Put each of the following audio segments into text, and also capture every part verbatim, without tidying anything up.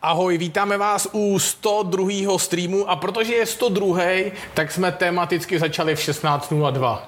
Ahoj, vítáme vás u sto druhého streamu a protože je sto dva, tak jsme tematicky začali v šestnáct nula dva.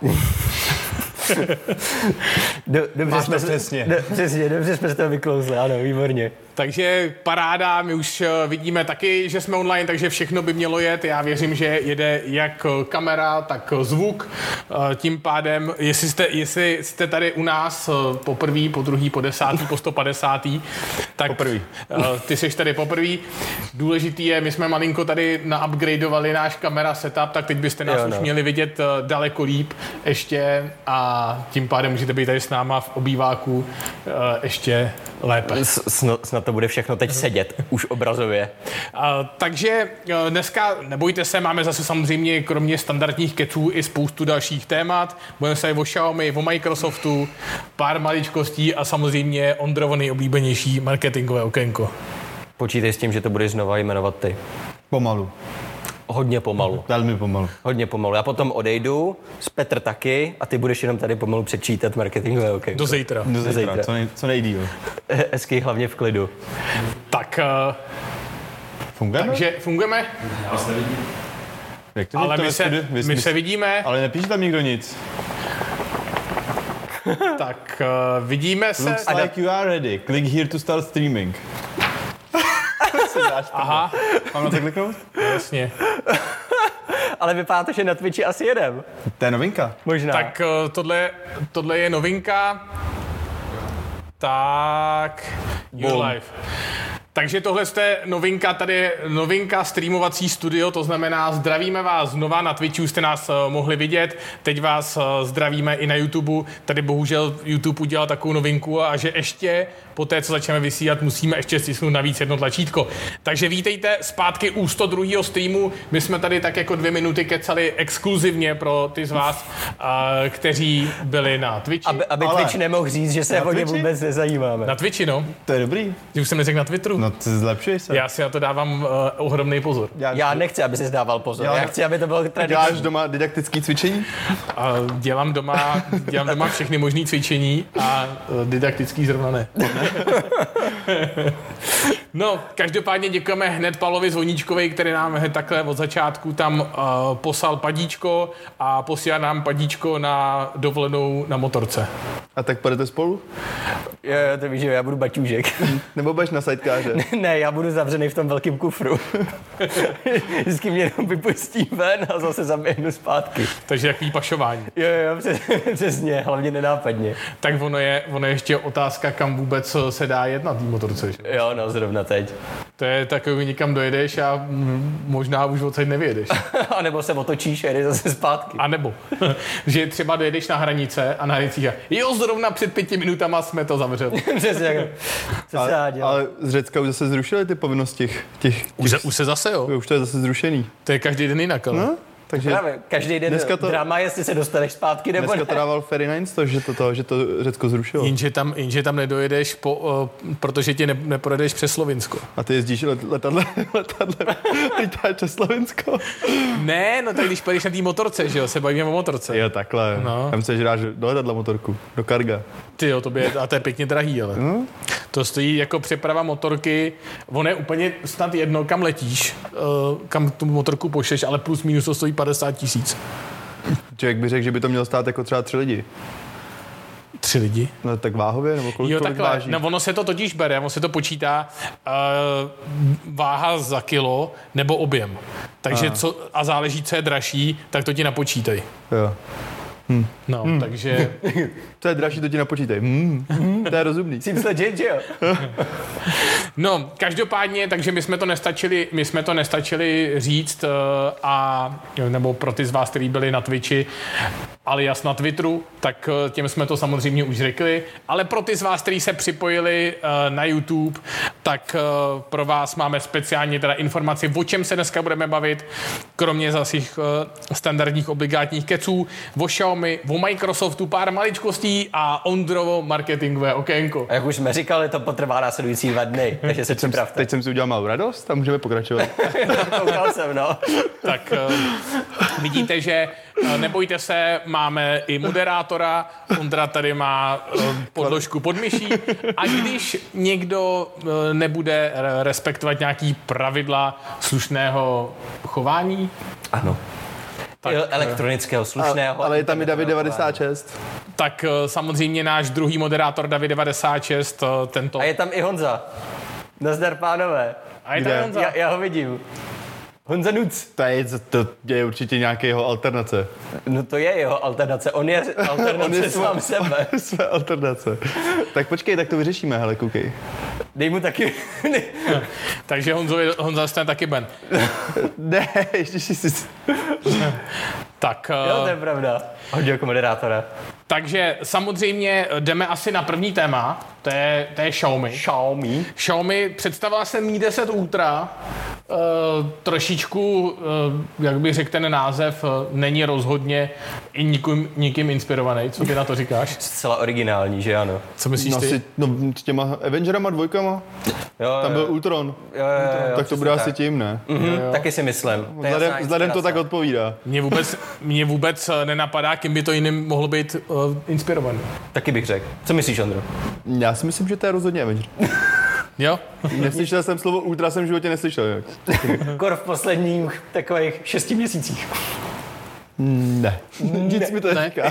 Do, dobře, jsme, přesně. Do, přesně, dobře jsme se to vyklouzli, ano, výborně. Takže paráda, my už vidíme taky, že jsme online, takže všechno by mělo jet. Já věřím, že jede jak kamera, tak zvuk. Tím pádem, jestli jste, jestli jste tady u nás po prvý, po druhý, po desátý, po sto padesátý, tak poprvý. Ty jsi tady poprvý. Důležitý je, my jsme malinko tady naupgradeovali náš kamera setup, tak teď byste nás jo, no. už měli vidět daleko líp ještě a tím pádem můžete být tady s náma v obýváku ještě lépe. Snad, snad to bude všechno teď sedět, už obrazově. A, takže dneska, nebojte se, máme zase samozřejmě kromě standardních keců i spoustu dalších témat. Budeme se o Xiaomi, o Microsoftu, pár maličkostí a samozřejmě Ondrovo nejoblíbenější marketingové okénko. Počítej s tím, že to budeš znova jmenovat ty. Pomalu. Hodně pomalu. Velmi pomalu. Hodně pomalu. Já potom odejdu, s Petr taky a ty budeš jenom tady pomalu přečítat marketingové okénko. Do zítra. Do zítra, Do zítra. Co, nej, co nejdýl. Hezky, hlavně v klidu. Tak... Fungujeme? Takže fungujeme? Já vás nevidím. Jak to ale to my, se, Vy, my, my se vidíme. Ale nepíše tam nikdo nic. Tak uh, vidíme se. Looks like you are ready. Click here to start streaming. Aha. Mám na to kliknout? Jasně. Ale vypadá to, že na Twitchi asi jedem. To je novinka. Možná. Tak uh, tohle, tohle je novinka. Tak... You're live. Takže tohle je novinka, tady je novinka streamovací studio, to znamená zdravíme vás znova, na Twitchu jste nás uh, mohli vidět, teď vás uh, zdravíme i na YouTube, tady bohužel YouTube udělal takovou novinku a že ještě po té, co začneme vysílat, musíme ještě stisknout navíc jedno tlačítko. Takže vítejte zpátky u sto druhého streamu, my jsme tady tak jako dvě minuty kecali exkluzivně pro ty z vás, uh, kteří byli na Twitchi. Aby, aby Ale... Twitch nemohl říct, že se o ně vůbec nezajímáme. Na Twitchi, no. To je dobrý. Že už jsem neřekl na Twitteru. No ty zlepšuj se. Já si na to dávám uh, ohromný pozor. Já nechci, aby jsi dával pozor. Já, Já chci, aby to bylo tradiční. Děláš doma didaktické cvičení? A dělám doma, dělám doma všechny možné cvičení a uh, didaktický zrovna ne. No, každopádně děkujeme hned Pavlovi Zvoníčkovi, který nám hned takhle od začátku tam uh, poslal padíčko a posílá nám padíčko na dovolenou na motorce. A tak půjdete spolu? Jo, jo, to víš, že já budu baťůžek. Nebo budeš na sidekáře? Ne, ne, já budu zavřený v tom velkém kufru. Vždycky mě jenom vypustí ven a zase zaběhnu zpátky. Takže takový pašování. Jo, jo, přes, přesně, hlavně nenápadně. Tak ono je, ono je ještě otázka, kam vůbec se dá jet na té motorce. Že? Jo, no, zrovna teď. To je takový, někam dojedeš a možná už odsaď nevyjedeš. A nebo se otočíš a jdeš zase zpátky. A nebo, že třeba dojedeš na hranice a na hranicích jo, zrovna před pěti minutama jsme to zavřeli. Přesně tak. Co se dá dělat? Ale z Řecka už zase zrušili ty povinnosti těch... těch Už, se, už se zase, jo. Už to je zase zrušený. To je každý den jinak, ale. No? Takže Právě, každý den to, drama, jestli se dostaneš zpátky nebo dneska ne. to dával Ferry Nines, to, že, to, to, že to Řecko zrušilo. Jenže tam, jenže tam nedojedeš, po, uh, protože ti ne, neprojedeš přes Slovinsko. A ty jezdíš let, letadle, letadle, lítáš přes Slovinsko? Ne, no tak když pojedeš na té motorce, že jo, se bavíme o motorce. Jo, takhle. No. Tam se dáš do letadla motorku, do karga. Ty jo, to by je, a to je pěkně drahý, ale. No. To stojí jako přeprava motorky, ono je úplně snad jedno, kam letíš, uh, kam tu motorku pošleš, ale plus minus to stojí padesát tisíc. Člověk by řekl, že by to mělo stát jako třeba tři lidi. Tři lidi? No tak váhově, nebo kolik, Jo, kolik takhle. váží? No, ono se to totiž bere, ono se to počítá uh, váha za kilo nebo objem. Takže co, a záleží, co je dražší, tak to ti napočítaj. Jo. Hm. No, hm. takže... To je dražší, to ti napočítej. Hm. To je rozumný. Seems legit, že jo? No, každopádně, takže my jsme to nestačili, my jsme to nestačili říct uh, a, nebo pro ty z vás, kteří byli na Twitchi, alias na Twitteru, tak uh, těm jsme to samozřejmě už řekli, ale pro ty z vás, kteří se připojili uh, na YouTube, tak uh, pro vás máme speciálně teda informaci, o čem se dneska budeme bavit, kromě zase uh, standardních obligátních keců, o Xiaomi, o Microsoftu, pár maličkostí a Ondrovo marketingové okénko. A jak už jsme říkali, to potrvá následující dva dny, takže se připravte. Teď jsem si udělal malou radost a můžeme pokračovat. Koukal jsem, no. Tak uh, vidíte, že nebojte se, máme i moderátora, Ondra tady má podložku pod myší a když někdo nebude respektovat nějaký pravidla slušného chování, Ano. tak, elektronického, slušného. A, ale je tam i David devadesát šest. Tak samozřejmě náš druhý moderátor David devadesát šest, tento... A je tam i Honza. Nazdar, pánové. A je Kde? tam Honza. Já, já ho vidím. Honza Nuc. To je, to je určitě nějaký jeho alternace. No to je jeho alternace. On je alternace On je sám sebe. Své alternace. Tak počkej, tak to vyřešíme, hele, koukej. Dej mu taky... Takže Honzo, Honza jste taky Ben. Ne, ještě si... Tak, Jo, to je pravda. Hodně jako moderátora. takže samozřejmě jdeme asi na první téma, to je, to je Xiaomi. Xiaomi. Xiaomi představila se Mi deset Ultra, uh, trošičku, uh, jak bych řekl ten název, uh, není rozhodně i nikým, nikým inspirovaný. Co ty na to říkáš? Zcela originální, že ano? Co myslíš No, ty? si, no s těma Avengerama dvojkama, Jo, tam jo, byl Ultron, jo, jo, jo, tak to bude asi tím, ne? Mhm, taky si myslím. To je Vzhledem, jasná vzhledem to inspirace. tak odpovídá. Mně vůbec, mě vůbec nenapadá, kým by to jiným mohlo být uh, inspirovaný. Taky bych řekl. Co myslíš, Ondro? Já si myslím, že to je rozhodně Avenger. Jo? Neslyšel jsem slovo Ultra, jsem v životě neslyšel. Jak. Kor v posledních takových šesti měsících. Ne, nic mi to Ne. neříká.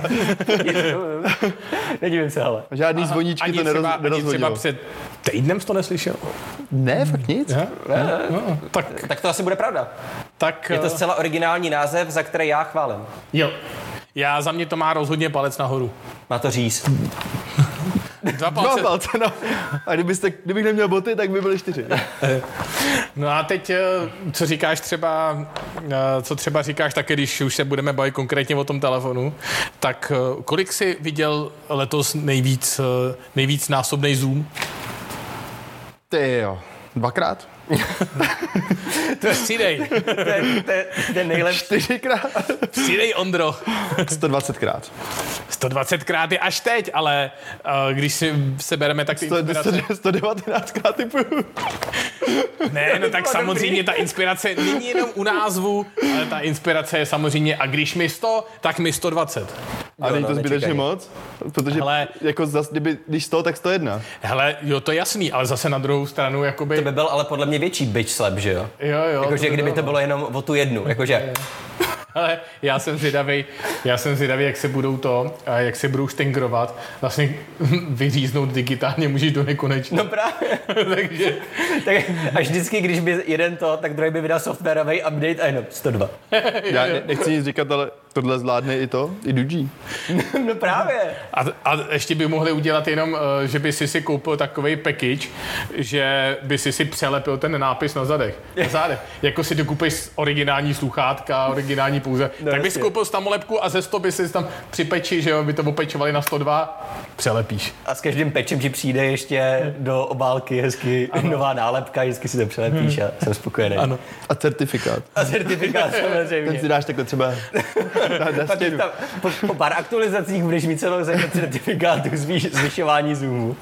Nedivím se, ale. Žádný zvoníčky Ani to neroz, třeba, ani třeba nerozhodilo. před týdnem jsi to neslyšel? Ne, fakt nic. Ne? No, tak, Tak to asi bude pravda. tak Je to uh, zcela originální název, za který já chválím. jo. Já za mě to má rozhodně palec nahoru. Má to říct. Dva Dva palce. palce, no. A kdybyste, kdybych neměl boty, tak by byly čtyři. No a teď, eh, co říkáš třeba, eh, co třeba říkáš taky, když už se budeme bavit konkrétně o tom telefonu, tak eh, kolik jsi viděl letos nejvíc, eh, nejvíc násobný zoom? Ty jo, dvakrát? To je přidej, To je, to je ten nejlepší. Čtyřikrát? přidej Ondro. sto dvacetkrát. sto dvacetkrát je až teď, ale uh, když si se bereme, tak ty inspirace... sto devatenáctkrát typuju. Ne, no tak samozřejmě ta inspirace není jenom u názvu, ale ta inspirace je samozřejmě, a když mi sto, tak mi sto dvacet. A není no, to zbytečně nečekají. moc? Protože Hele. jako zas, kdyby, když sto, tak sto jedna. Hele, jo, to je jasný, ale zase na druhou stranu, jakoby... To by byl ale podle mě větší bitch slap, že jo? Jo, jo. Jakože by kdyby bylo, to no. bylo jenom o tu jednu, jakože... Ale já jsem zvědavý, já jsem zvědavý, jak se budou to, a jak se budou štengrovat, vlastně vyříznout digitálně můžeš do nekonečna. No právě. Takže Tak až vždycky, když by jeden to, tak druhý by vydal softwarový update a jenom sto dva. Já ne, nechci nic říkat, ale tohle zvládne i to, i Duji. No právě. a, a ještě by mohli udělat jenom, eh, že by si si koupil takovej package, že by si si přelepil ten nápis na zadech. Na zádech. Jako si dokupeš originální sluchátka, originální pouze. No, tak bys si jasně. koupil stamolepku a ze sto by si tam při peči, že jo, by to opečovali na sto dva, přelepíš. A s každým pečem ti přijde ještě do obálky hezky ano. nová nálepka, vždycky si to přelepíš a jsem spokojený. Ano. A certifikát. A certifikát Ten samozřejmě. si dáš takhle třeba na, na Pak stěnu. tam, po, po pár aktualizacích budeš mít celou řadu certifikátů zvýš, zvyšování zoomu.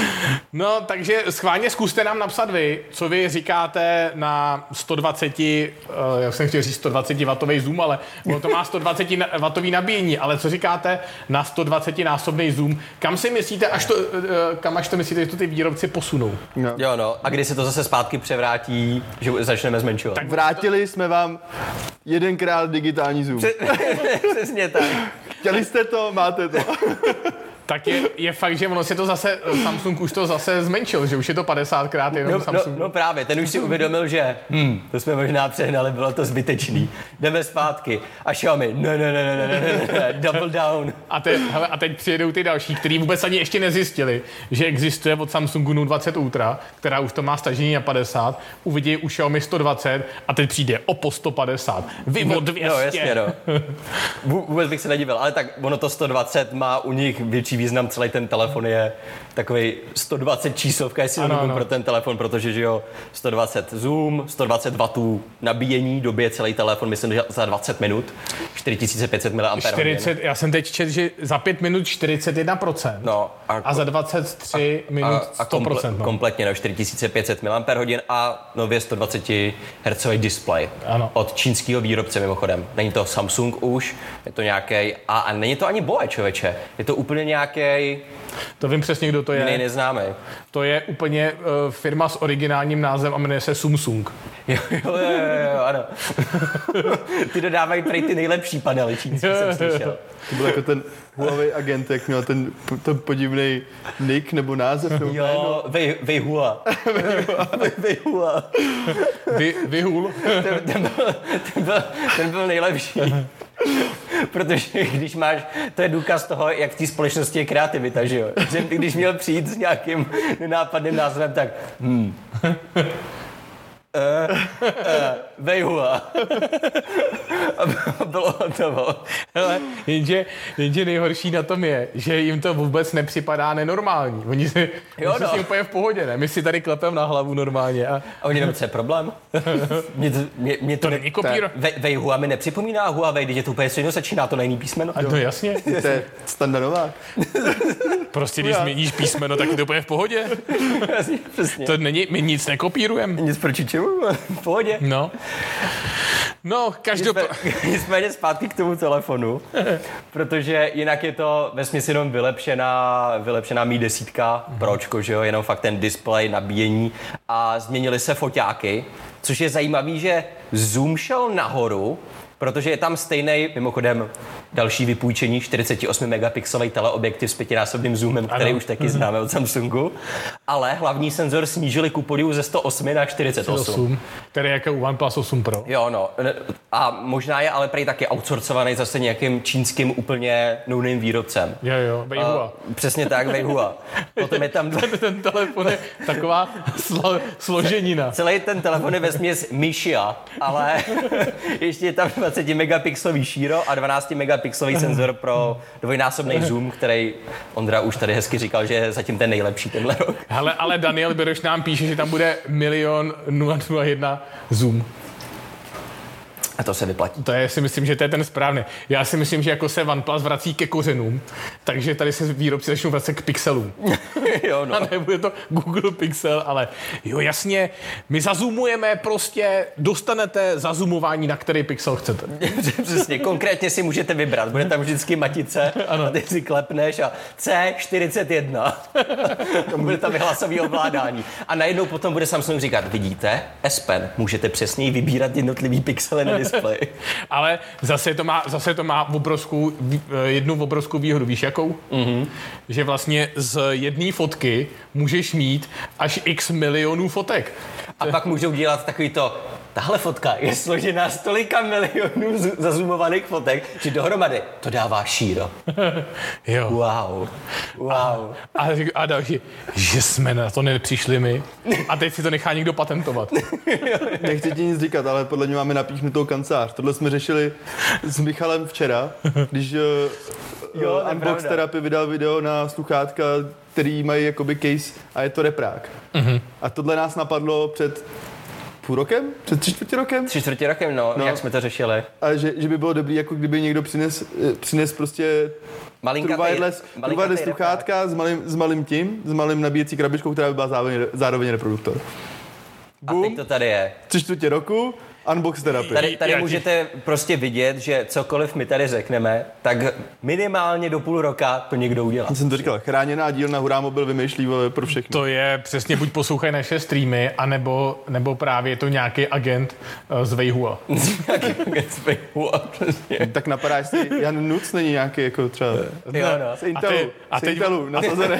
No, takže schválně zkuste nám napsat vy, co vy říkáte na sto dvacet, uh, jak jsem chtěl říct sto dvacet watový zoom, ale ono to má sto dvacet watový nabíjení, ale co říkáte na sto dvacet násobný zoom, kam si myslíte, až to, uh, kam až to myslíte, že to ty výrobci posunou? No. Jo no, a kdy se to zase zpátky převrátí, že začneme zmenšovat. Tak Vrátili jsme vám jedenkrát digitální zoom. Přesně tak. Chtěli jste to, máte to. Tak je, je fakt, že ono se to zase, Samsung už to zase zmenšil, že už je to padesátkrát jenom No, no, Samsung. no právě, ten už si uvědomil, že hm, to jsme možná přehnali, bylo to zbytečný. Jdeme zpátky. A Xiaomi, ne, ne, ne, ne, ne, ne, ne, double down. A, te, hele, a teď přijedou ty další, kteří vůbec ani ještě nezjistili, že existuje od Samsungu Note dvacet Ultra, která už to má stažení na padesát, uvidí u Xiaomi sto dvacet a teď přijde Oppo sto padesát, Vivo dvě stě. No jasně, no. Vů- Vůbec bych se nedivil, ale tak ono to sto dvacet má u nich větší větší význam, celý ten telefon je takový sto dvacet číslovka, jestli ano, pro ten telefon, protože že jo, sto dvacet zoom, sto dvacet wattů nabíjení, dobije celý telefon, myslím, že za dvacet minut, čtyři tisíce pět set miliampérhodin. čtyřicet, já jsem teď četl, že za pět minut čtyřicet jedna procent no, a, a za dvacet tři a, minut a, a sto procent. Komple, no. Kompletně na čtyři tisíce pět set miliampérhodin a nově sto dvacet hertzový display ano. od čínského výrobce mimochodem. Není to Samsung už, je to nějaký a, a není to ani Boe, člověče. Je to úplně nějaký. To vím přesně, kdo to je. Jiný neznámý. To je úplně uh, firma s originálním názvem a jmenuje se Samsung. Jo, jo, jo, jo, ano. Ty dodávají prej ty nejlepší panely čínský, jsem slyšel. To byl jako ten Huawei agent, jak měl ten, ten podivný nick nebo název. Nebo jo, Weihua. Weihua. Vyhul. Ten, ten, byl, ten, byl, ten byl nejlepší. Protože když máš, to je důkaz toho, jak v té společnosti je kreativita, že jo? Že když měl přijít s nějakým nenápadným názvem, tak hmm. Uh, uh, Weihua. A bylo hotovo. Hele, jenže, jenže nejhorší na tom je, že jim to vůbec nepřipadá nenormální. Oni si, jo, oni no. si úplně v pohodě, ne? My si tady klepem na hlavu normálně. A, a oni jenom, co je problém? Mě to, mě, mě to, to není kopír. Weihua mi nepřipomíná Huawei, když je to úplně stejně začíná, to není písmeno. A to jasně. To je standardová. Prostě když změníš písmeno, tak je to úplně v pohodě. Jasně, přesně. To není, my nic nekopírujeme. Nic proti čemu? V pohodě. No. No, každopádně. Nicméně zpátky k tomu telefonu, protože jinak je to vesměs jenom vylepšená, vylepšená mí desítka mm. Pročko, že jo, jenom fakt ten displej, nabíjení a změnily se foťáky, což je zajímavý, že zoom šel nahoru, protože je tam stejný, mimochodem další vypůjčení čtyřicet osm megapixelový teleobjektiv s pětinásobným zoomem, který ano. už taky známe od Samsungu, ale hlavní senzor snížili ku podivu ze sto osm na čtyřicet osm. Který je jako u OnePlus osm Pro. Jo, no. A možná je ale prej taky outsourcovaný zase nějakým čínským úplně no-name výrobcem. Jo, jo, Weihua. Uh, přesně tak, Weihua. Potom je tam... ten, ten telefon je taková slo, složenina. Celý ten telefon je vesměs Mishia, ale ještě je tam dvacet megapixelový šíro a dvanáct megapixelový senzor pro dvojnásobný zoom, který Ondra už tady hezky říkal, že je zatím ten nejlepší tenhle rok. Hele, ale Daniel Biroš nám píše, že tam bude milion nula nula jedna zoom. A to se vyplatí. To je, si myslím, že to je ten správný. Já si myslím, že jako se OnePlus vrací ke kořenům, takže tady se výrobci začnou vracet k pixelům. Jo, no. A nebude to Google Pixel, ale jo, jasně, my zazumujeme prostě, dostanete zazumování, na který pixel chcete. Přesně, konkrétně si můžete vybrat. Bude tam vždycky matice ano. A ty si klepneš a C čtyřicet jedna. To bude tam hlasový ovládání. A najednou potom bude Samsung říkat, vidíte, S Pen, můžete přesněji vybírat jednotlivý pixely na displeji. Ale zase to má, zase to má obrovskou, jednu obrovskou výhodu. Víš jakou? Mm-hmm. Že vlastně z jedné fotky můžeš mít až x milionů fotek. A pak můžou dělat takový to, tahle fotka je složená z tolika milionů z- zazumovaných fotek, že dohromady to dává šíro. Jo. Wow. Wow. A, a, a další, že jsme na to nepřišli my. A teď si to nechá někdo patentovat. Nechci ti nic říkat, ale podle mě máme napíchnutou kancelář. Tohle jsme řešili s Michalem včera, když uh, jo, Unbox Therapy vydal video na sluchátka, který mají jakoby case a je to reprák. Uh-huh. A tohle nás napadlo před půl rokem? Před tři čtvrtě rokem? Tři čtvrtě rokem, no, no. Jak jsme to řešili. A že, že by bylo dobrý, jako kdyby někdo přines, přines prostě wireless sluchátka s malým, s malým tím, s malým nabíjecí krabičkou, která by byla zároveň, zároveň reproduktor. Boom. A teď to tady je. Tři čtvrtě roku, Unbox Therapy. Tady, tady můžete prostě vidět, že cokoliv my tady řekneme, tak minimálně do půl roka to někdo udělá. Já jsem to říkal, chráněná dílna Hurá Mobil vymýšlí pro všechny. To je přesně, buď poslouchají naše streamy, anebo, nebo právě je to nějaký agent uh, z Weihua. Nějaký agent z Weihua, přesně. Tak napadá, jestli Jan Nuc není nějaký jako třeba jo, no. z Intelu, a, te, a z teď, Intelu nasazený.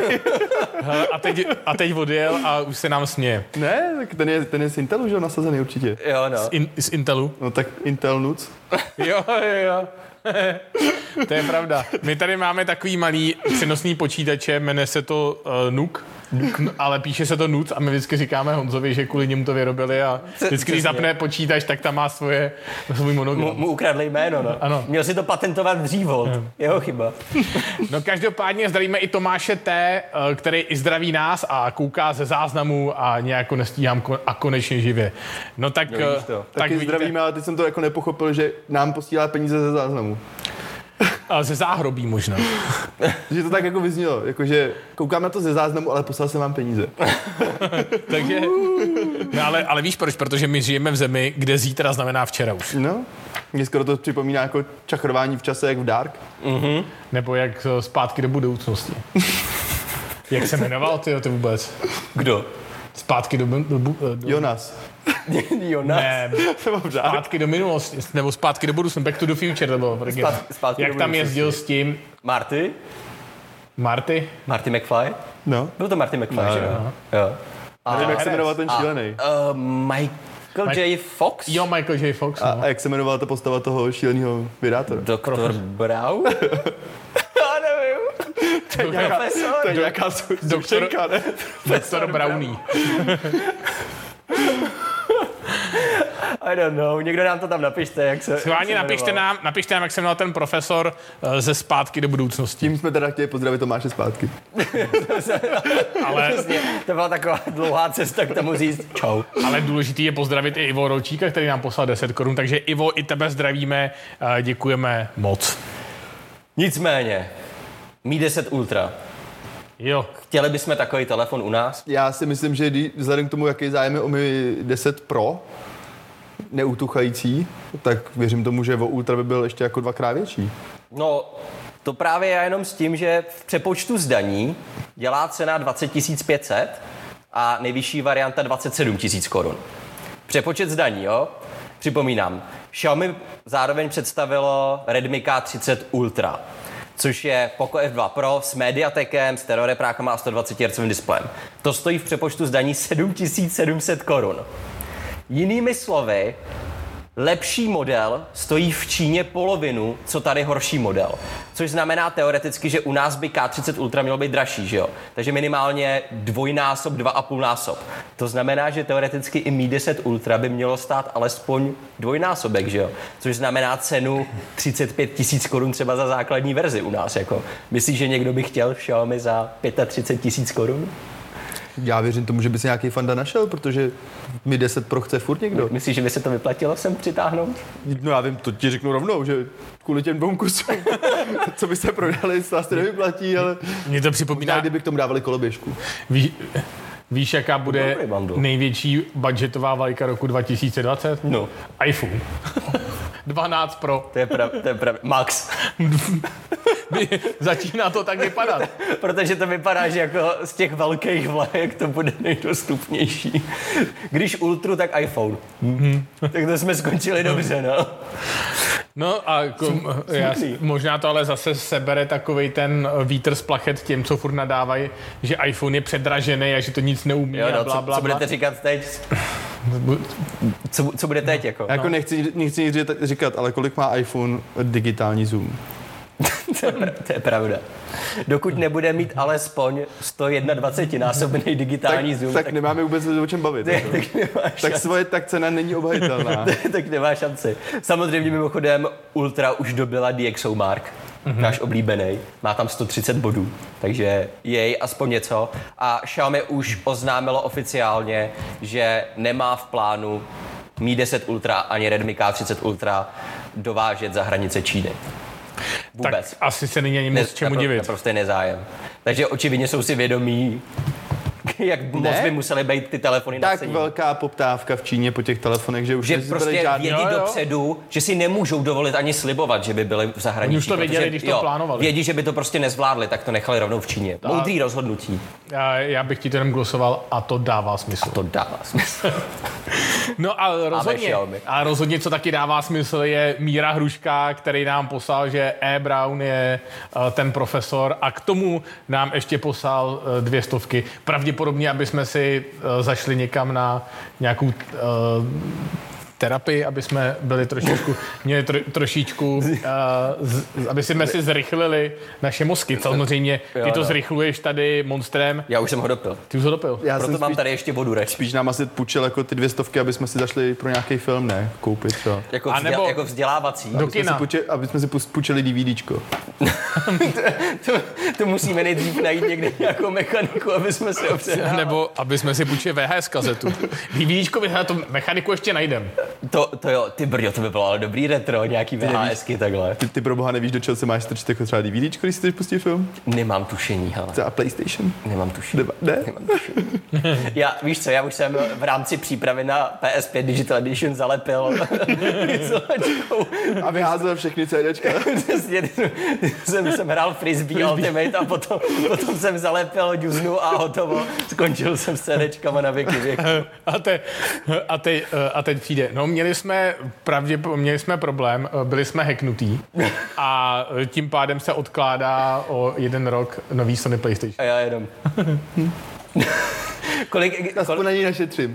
A teď, a teď odjel a už se nám směje. Ne, tak ten je, ten je z Intelu, že jo, nasazený určitě. Jo, no. Z, in, z Intelu. No tak Intel Nuc. Jo, jo, jo. To je pravda. My tady máme takový malý přenosný počítače, jmenuje se to uh, N U C, ale píše se to N U C a my vždycky říkáme Honzovi, že kvůli němu to vyrobili a vždycky, když zapne počítač, tak tam má svoje, svůj monogram. Mu, mu ukradli jméno, no. Ano. Měl si to patentovat dřív, jeho chyba. No každopádně zdravíme i Tomáše T., který i zdraví nás a kouká ze záznamu a nějak nestíhám a konečně živě. No tak... No, tak taky vidíte... zdravíme, ale teď jsem to jako nepochopil, že nám posílá peníze ze záznamu. A ze záhrobí možná. Že to tak jako vyznělo, jakože koukám na to ze záznamu, ale poslal jsem vám peníze. Takže, no ale, ale víš proč? Protože my žijeme v zemi, kde zítra znamená včera už. No, mě skoro to připomíná jako čachrování v čase, jak v Dark. Mm-hmm. Nebo jak Zpátky do budoucnosti. Jak se jmenoval ty, ty vůbec? Kdo? Zpátky do... do, do, do... Jonas. Jonas? Ne, Zpátky do minulosti, nebo Zpátky do budoucnosti, Back to the Future, to bylo. Zpátky, zpátky jak tam jezdil s tím... Marty? Marty? Marty McFly? No. Byl to Marty McFly, no, že jo? Jo. Nevím, jak se jmenoval ten šílený. Uh, Michael J. Fox? Jo, Michael J. Fox, no. A, a jak se jmenovala ta postava toho šíleného vydátora? Doktor Brown? Já nevím. To je nějaká, to je nějaká doktor, ne? Doktor Brownie. I don't know, někdo nám to tam napište, jak se... Schválně napište nám, napište nám, jak se jmenoval ten profesor uh, ze Zpátky do budoucnosti. Tím jsme teda chtěli pozdravit Tomáše Zpátky. Ale... To byla taková dlouhá cesta k tomu říct čau. Ale důležitý je pozdravit i Ivo Rolčíka, který nám poslal deset korun, takže Ivo, i tebe zdravíme, uh, děkujeme moc. Nicméně, Mi deset Ultra. Jo. Chtěli bychom takový telefon u nás? Já si myslím, že vzhledem k tomu, jaký zájem je o Mi deset Pro, neutuchající, tak věřím tomu, že o Ultra by byl ještě jako dvakrát větší. No, to právě já jenom s tím, že v přepočtu zdaní dělá cena dvacet tisíc pět set a nejvyšší varianta dvacet sedm tisíc korun. Přepočet zdaní, jo? Připomínám, Xiaomi zároveň představilo Redmi K třicet Ultra, což je Poco F dva Pro s Mediatekem, stereoreprákama a sto dvacet hertzovým displejem. To stojí v přepočtu zdaní sedm tisíc sedm set korun. Jinými slovy, lepší model stojí v Číně polovinu, co tady horší model. Což znamená teoreticky, že u nás by K třicet Ultra mělo být dražší, že jo? Takže minimálně dvojnásob, dva a půl násob. To znamená, že teoreticky i Mi deset Ultra by mělo stát alespoň dvojnásobek, že jo? Což znamená cenu třicet pět tisíc korun třeba za základní verzi u nás, jako. Myslíš, že někdo by chtěl Xiaomi za třicet pět tisíc korun? Já věřím tomu, že by se nějaký fanda našel, protože Mi deset Pro chce furt někdo. Myslíš, že by se to vyplatilo sem přitáhnout? No já vím, to ti řeknu rovnou, že kvůli těm dvou kusům, co by se prodali, to asi nevyplatí, ale mě to připomíná, možná, kdyby k tomu dávali koloběžku. Ví, víš, jaká bude největší budgetová vlajka roku dva tisíce dvacet? No. iPhone. dvanáct Pro. To je pravda, to je pravda. Max. Začíná to tak vypadat. Protože to vypadá, že jako z těch velkých vlajek to bude nejdostupnější. Když Ultru, tak iPhone. Mm-hmm. Tak to jsme skončili dobře, no. No a kom, já, možná to ale zase sebere takovej ten vítr z plachet těm, co furt nadávají, že iPhone je předražený a že to nic neumí jo, no, a blá, blá, co, co budete říkat teď? Co, co bude teď jako? Jako no. nechci, nechci nic říkat, ale kolik má iPhone digitální zoom? to, je, to je pravda. Dokud nebude mít alespoň sto dvacetinásobný digitální tak, zoom, tak, tak nemáme vůbec o čem bavit. Ne, tak, tak svoje tak cena není obhajitelná. Tak nemá šanci. Samozřejmě mimochodem Ultra už dobila D X O Mark, mm-hmm. náš oblíbený. Má tam sto třicet bodů, takže jej aspoň něco. A Xiaomi už oznámilo oficiálně, že nemá v plánu Mi deset Ultra ani Redmi K třicet Ultra dovážet za hranice Číny. Vůbec. Tak asi se není ani moc čemu napr- divit. Naprosto nezájem. Takže očividně jsou si vědomí, jak ne? moc by musely být ty telefony tak naceněny. velká poptávka v Číně po těch telefonech, že už že prostě žádný... vědí jo, jo. dopředu, že si nemůžou dovolit ani slibovat, že by byli v zahraničí. Oni už to věděli, když to jo, plánovali. Vědí, že by to prostě nezvládli, tak to nechali rovnou v Číně. Ta... Moudrý rozhodnutí. Já, já bych ti to jenom glosoval a to dává smysl. A to dává smysl. No a rozhodně, a rozhodně, co taky dává smysl, je Míra Hruška, který nám poslal, že E. Brown je uh, ten profesor a k tomu nám ještě poslal uh, dvě stovky. Pravděpodobně, aby jsme si uh, zašli někam na nějakou uh, terapii, aby jsme byli trošičku, měli tro, trošičku, uh, z, aby jsme si zrychlili naše mozky. Samozřejmě, ty to zrychluješ tady monstrem. Já už jsem ho dopil. Ty už ho dopil. Já Proto mám spíš, tady ještě vodu radši. Spíš nám asi půjčil jako ty dvě stovky, aby jsme si zašli pro nějaký film, ne? Koupit to. Jako, vzděl, nebo jako vzdělávací. Do kina. Aby jsme si, půjčili, aby jsme si půjčili DVDčko. to, to, to musíme nejdřív najít někde nějakou mechaniku, aby jsme si obsahali. Nebo aby jsme si půjčili V H S kazetu. DVDčko, my tu mechaniku ještě najdem. To, to jo, ty brďo, to by bylo ale dobrý retro, nějaký VHSky takhle. Ty, ty pro boha nevíš, do čeho se máš strčit jako třeba DVDčko, když si chceš pustit film? Nemám tušení, hele. Třeba PlayStation? Nemám tušení. Ne? Nemám tušení. Já, víš co, já už jsem v rámci přípravy na P S pět Digital Edition zalepil izolačkou. A vyházel všechny CDčka. Přesně, jsem, jsem hrál Frisbee Ultimate a potom, potom jsem zalepil džuznu a hotovo. Skončil jsem s CDčkama na věky věku. A, te, a, te, a teď přijde. No, měli jsme pravdě, měli jsme problém, byli jsme hacknutí a tím pádem se odkládá o jeden rok nový Sony PlayStation. A já jenom. Kolik, aspoň na ní našetřím.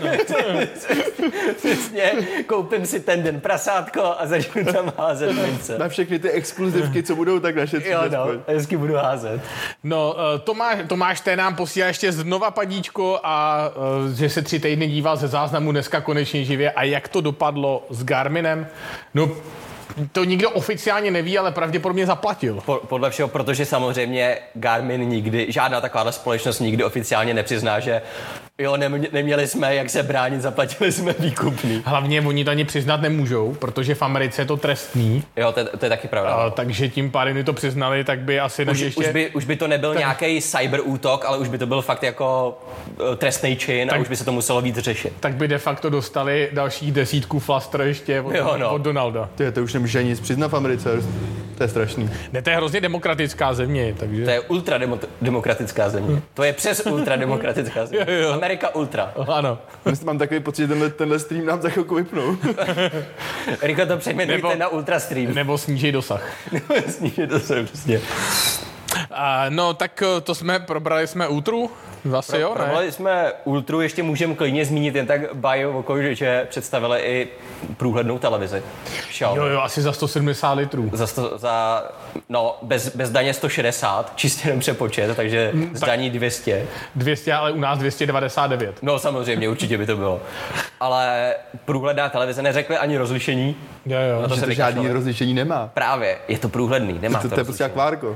Přesně, koupím si ten den prasátko a začnu tam házet mince. Na všechny ty exkluzivky, co budou, tak našetřím. Jo, no, a hezky budu házet. No, Tomáš, Tomáš té nám posílá ještě znova padíčko a že se tři týdny díval ze záznamu dneska konečně živě. A jak to dopadlo s Garminem? No, to nikdo oficiálně neví, ale pravděpodobně zaplatil. Po, podle všeho, protože samozřejmě Garmin nikdy, žádná taková společnost nikdy oficiálně nepřizná, že jo, neměli jsme jak se bránit, zaplatili jsme výkupný. Hlavně oni to ani přiznat nemůžou, protože v Americe je to trestný. Jo, to, to je taky pravda. A, takže tím pádem, kdyby to přiznali, tak by asi... Už, ještě... už, by, už by to nebyl tak... nějaký cyberútok, ale už by to byl fakt jako trestný čin tak... a už by se to muselo víc řešit. Tak by de facto dostali dalších desítku flaster ještě od, jo, no. od Donalda. Ty, to už nemůže ani nic přiznat v Americe, to je strašný. Ne, to je hrozně demokratická země, takže... To je ultrademokratická země. Hmm. To je přes ultrademokratická země. Jo, jo. Amerika ultra. Ano. Mám takový pocit, že tenhle, tenhle stream nám za chvilku vypnou. Riko, to přejmenujte nebo, na ultra stream. Nebo snížej dosah. Nebo snížej dosah, přesně. A, no, tak to jsme, probrali jsme ultru. Zase Pro, jo, ne? Probrali jsme ultru, ještě můžeme klidně zmínit jen tak bio, že, že představili i průhlednou televizi. Xiaomi. Jo, jo, asi za sto sedmdesát litrů. Za, sto, za no, bez, bez daně sto šedesát, čistě jen přepočet, takže mm, z daní dvě stě. dvě stě, ale u nás dvě stě devadesát devět. No samozřejmě, určitě by to bylo. Ale průhledná televize, neřekli ani rozlišení. Jo, jo. No to, to žádný rozlišení nemá. Právě, je to průhledný, nemá to, to, to, to je prostě akvárko.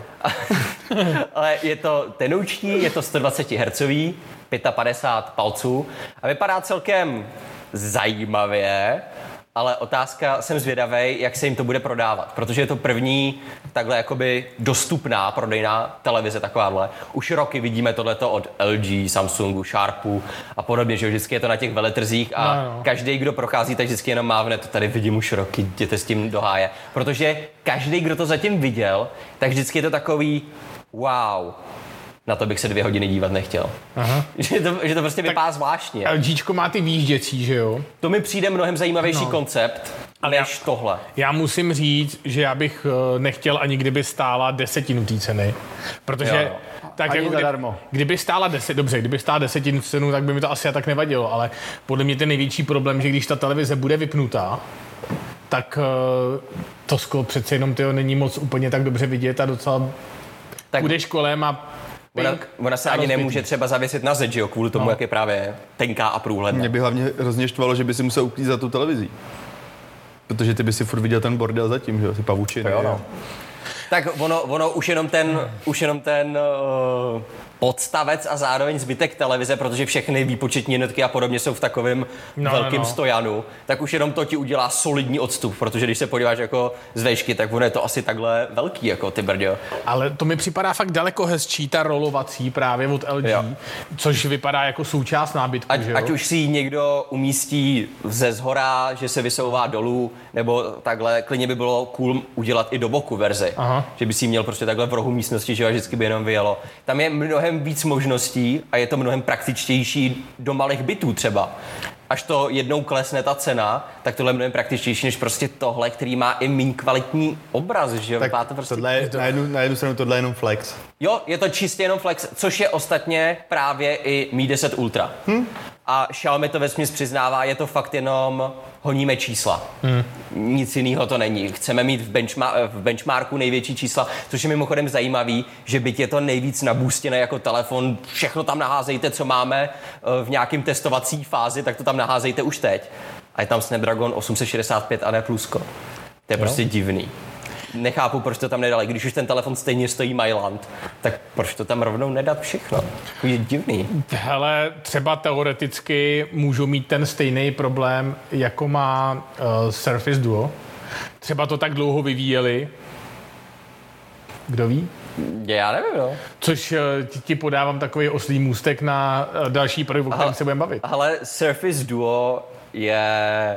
Ale je to tenoučký, je to sto dvacet hertzový, padesát pět palců a vypadá celkem zajímavě, ale otázka, jsem zvědavej, jak se jim to bude prodávat, protože je to první takhle jakoby dostupná prodejná televize takováhle. Už roky vidíme tohleto od L G, Samsungu, Sharpu a podobně, že vždycky je to na těch veletrzích a no, no. Každý, kdo prochází, tak vždycky jenom mávne, to tady vidím už roky, jděte s tím do háje. Protože každý, kdo to zatím viděl, tak vždycky je to takový wow. Na to bych se dvě hodiny dívat nechtěl. Aha. Že, to, že to prostě vypadá zvláštně. LGčko má ty výjížděcí, že jo? To mi přijde mnohem zajímavější no. koncept, ale než já, tohle. Já musím říct, že já bych nechtěl ani kdyby stála desetinu té ceny. Protože jo, jo. Tak ani jako kdy, kdyby stála deset, dobře, kdyby stála desetinu cenu, tak by mi to asi tak nevadilo, ale podle mě ten největší problém, že když ta televize bude vypnutá, tak to sklo přece jenom tyho není moc úplně tak dobře vidět a docela tak půjdeš kolem a Ona, ona se ani nemůže třeba zavěsit na zeď, že jo, kvůli tomu, no. Jak je právě tenká a průhledná. Mě by hlavně hrozně štvalo, že by si musel uklízet tu televizí. Protože ty by si furt viděl ten bordel zatím, že jo, si pavučiny. Jo, no. Tak ono, ono už jenom ten, už jenom ten uh, podstavec a zároveň zbytek televize, protože všechny výpočetní jednotky a podobně jsou v takovém no, velkém no. stojanu, tak už jenom to ti udělá solidní odstup, protože když se podíváš jako z vejšky, tak ono je to asi takhle velký, jako ty brďo. Ale to mi připadá fakt daleko hezčí, ta rolovací právě od L G, jo. Což vypadá jako součást nábytku, ať, že jo? Ať už si ji někdo umístí ze zhora, že se vysouvá dolů, nebo takhle, klidně by bylo cool udělat i do boku verzi. Aha. Že by si ji měl prostě takhle v rohu místnosti, že vždycky by jenom vyjelo. Tam je mnohem víc možností a je to mnohem praktičtější do malých bytů třeba. Až to jednou klesne ta cena, tak tohle je mnohem praktičtější než prostě tohle, který má i méně kvalitní obraz, že tak to prostě... tohle je, na, jednu, na jednu stranu tohle je jenom flex. Jo, je to čistě jenom flex, což je ostatně právě i Mi deset Ultra. Hm? A Xiaomi to vesměs přiznává, je to fakt jenom honíme čísla. Hmm. Nic jiného to není. Chceme mít v, benchma- v benchmarku největší čísla, což je mimochodem zajímavý, že byť je to nejvíc nabůstěné jako telefon, všechno tam naházejte, co máme v nějakém testovací fázi, tak to tam naházejte už teď. A je tam Snapdragon osm set šedesát pět a ne plusko. To je jo. prostě divný. Nechápu, proč to tam nedali. Když už ten telefon stejně stojí Myland, tak proč to tam rovnou nedat všechno? To je divný. Hele, třeba teoreticky můžu mít ten stejný problém, jako má uh, Surface Duo. Třeba to tak dlouho vyvíjeli. Kdo ví? Já nevím, no. Což uh, ti, ti podávám takový oslý můstek na uh, další produkt, o kterém se budeme bavit. Ale Surface Duo je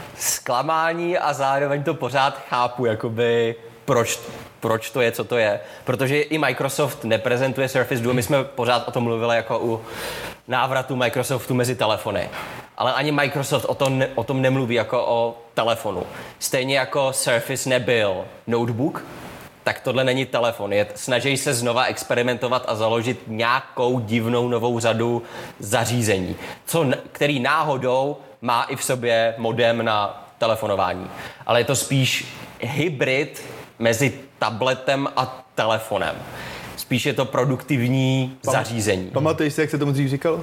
zklamání a zároveň to pořád chápu, jakoby proč, proč to je, co to je. Protože i Microsoft neprezentuje Surface Duo, my jsme pořád o tom mluvili jako u návratu Microsoftu mezi telefony. Ale ani Microsoft o tom, o tom nemluví jako o telefonu. Stejně jako Surface nebyl notebook, tak tohle není telefon. Je, snaží se znova experimentovat a založit nějakou divnou novou řadu zařízení, co, který náhodou má i v sobě modem na telefonování. Ale je to spíš hybrid mezi tabletem a telefonem. Spíš je to produktivní Pam- zařízení. Pamatuješ si, jak se tomu dřív říkalo?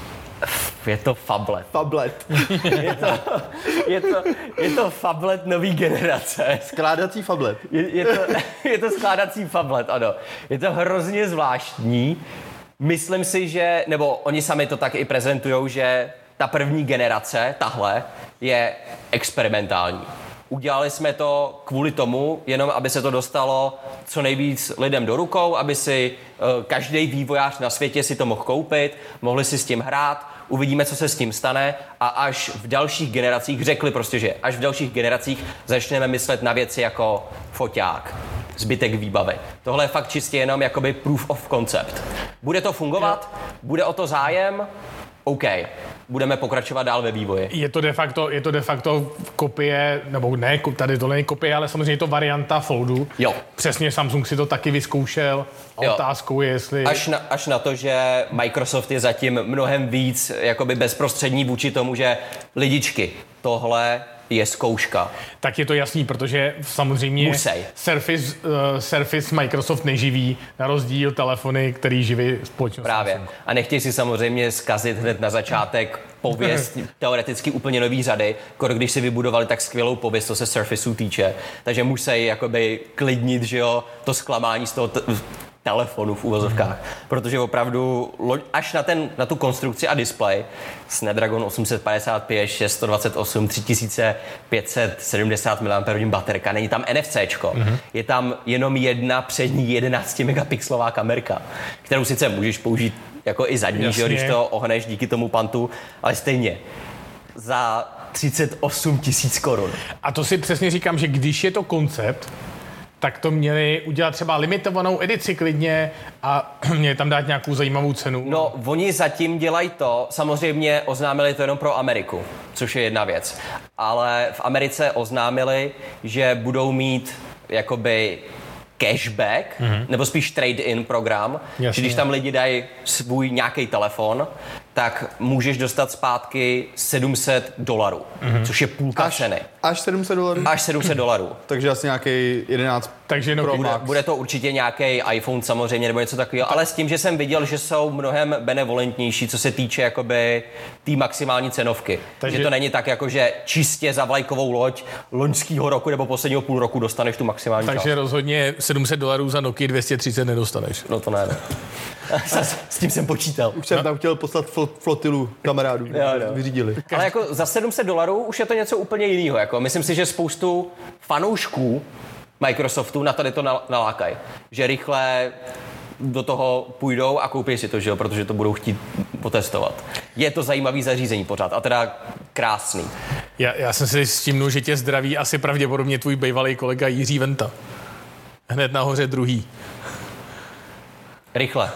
Je to phablet. Phablet. je, to, je, to, je to phablet nový generace. Skládací phablet. Je, je, to, je to skládací phablet, ano. Je to hrozně zvláštní. Myslím si, že, nebo oni sami to tak i prezentujou, že ta první generace, tahle, je experimentální. Udělali jsme to kvůli tomu, jenom aby se to dostalo co nejvíc lidem do rukou, aby si uh, každý vývojář na světě si to mohl koupit, mohli si s tím hrát, uvidíme, co se s tím stane a až v dalších generacích, řekli prostě, že až v dalších generacích začneme myslet na věci jako foťák, zbytek výbavy. Tohle je fakt čistě jenom jakoby proof of concept. Bude to fungovat? Bude o to zájem? OK. Budeme pokračovat dál ve vývoji. Je to de facto, je to de facto kopie, nebo ne, tady to není kopie, ale samozřejmě je to varianta Foldu. Jo. Přesně Samsung si to taky vyzkoušel. A jo. Otázkou je, jestli... Až na, až na to, že Microsoft je zatím mnohem víc jakoby bezprostřední vůči tomu, že lidičky, tohle je zkouška. Tak je to jasný, protože samozřejmě Musej. Surface, uh, Surface Microsoft neživí, na rozdíl telefony, který živí společnost. Právě. Samsung. A nechtějí si samozřejmě zkazit hned na začátek pověst teoreticky úplně nový řady, jako když si vybudovali tak skvělou pověst, co se Surfaceu týče. Takže musí jakoby klidnit, že jo, to zklamání z toho t- telefonu v uvozovkách, mm. protože opravdu až na, ten, na tu konstrukci a displej Snapdragon osm set padesát pět, šest set dvacet osm, tři tisíce pět set sedmdesát miliampérhodin baterka, není tam NFCčko, mm. je tam jenom jedna přední jedenáct megapixelová kamerka, kterou sice můžeš použít jako i zadní, že, když to ohneš díky tomu pantu, ale stejně za třicet osm tisíc korun. A to si přesně říkám, že když je to koncept, tak to měli udělat třeba limitovanou edici klidně a měli tam dát nějakou zajímavou cenu. No, oni zatím dělají to, samozřejmě oznámili to jenom pro Ameriku, což je jedna věc. Ale v Americe oznámili, že budou mít jakoby cashback, mm-hmm. nebo spíš trade-in program, Jasně. že když tam lidi dají svůj nějaký telefon, tak můžeš dostat zpátky sedm set dolarů, mm-hmm. což je půlka až, ceny. Až sedm set dolarů? Až sedm set dolarů. Takže asi nějaký jedenáct Takže no, Pro bude, Max. bude to určitě nějaký iPhone samozřejmě, nebo něco takového, ale s tím, že jsem viděl, že jsou mnohem benevolentnější, co se týče jakoby té maximální cenovky. Takže že to není tak, jako že čistě za vlajkovou loď loňského roku nebo posledního půl roku dostaneš tu maximální Takže část. Rozhodně sedm set dolarů za Nokia dvě stě třicet nedostaneš. No to ne, ne. S tím jsem počítal. Už jsem tam chtěl poslat flotilu kamarádů, jo, jo. vyřídili. Ale jako za sedm set dolarů už je to něco úplně jiného. Jako. Myslím si, že spoustu fanoušků Microsoftu na tady to nalákají. Že rychle do toho půjdou a koupí si to, že jo, protože to budou chtít potestovat. Je to zajímavý zařízení pořád a teda krásný. Já, já jsem si všimnul, že tě zdraví asi pravděpodobně tvůj bývalý kolega Jiří Venta. Hned nahoře druhý. Rychle.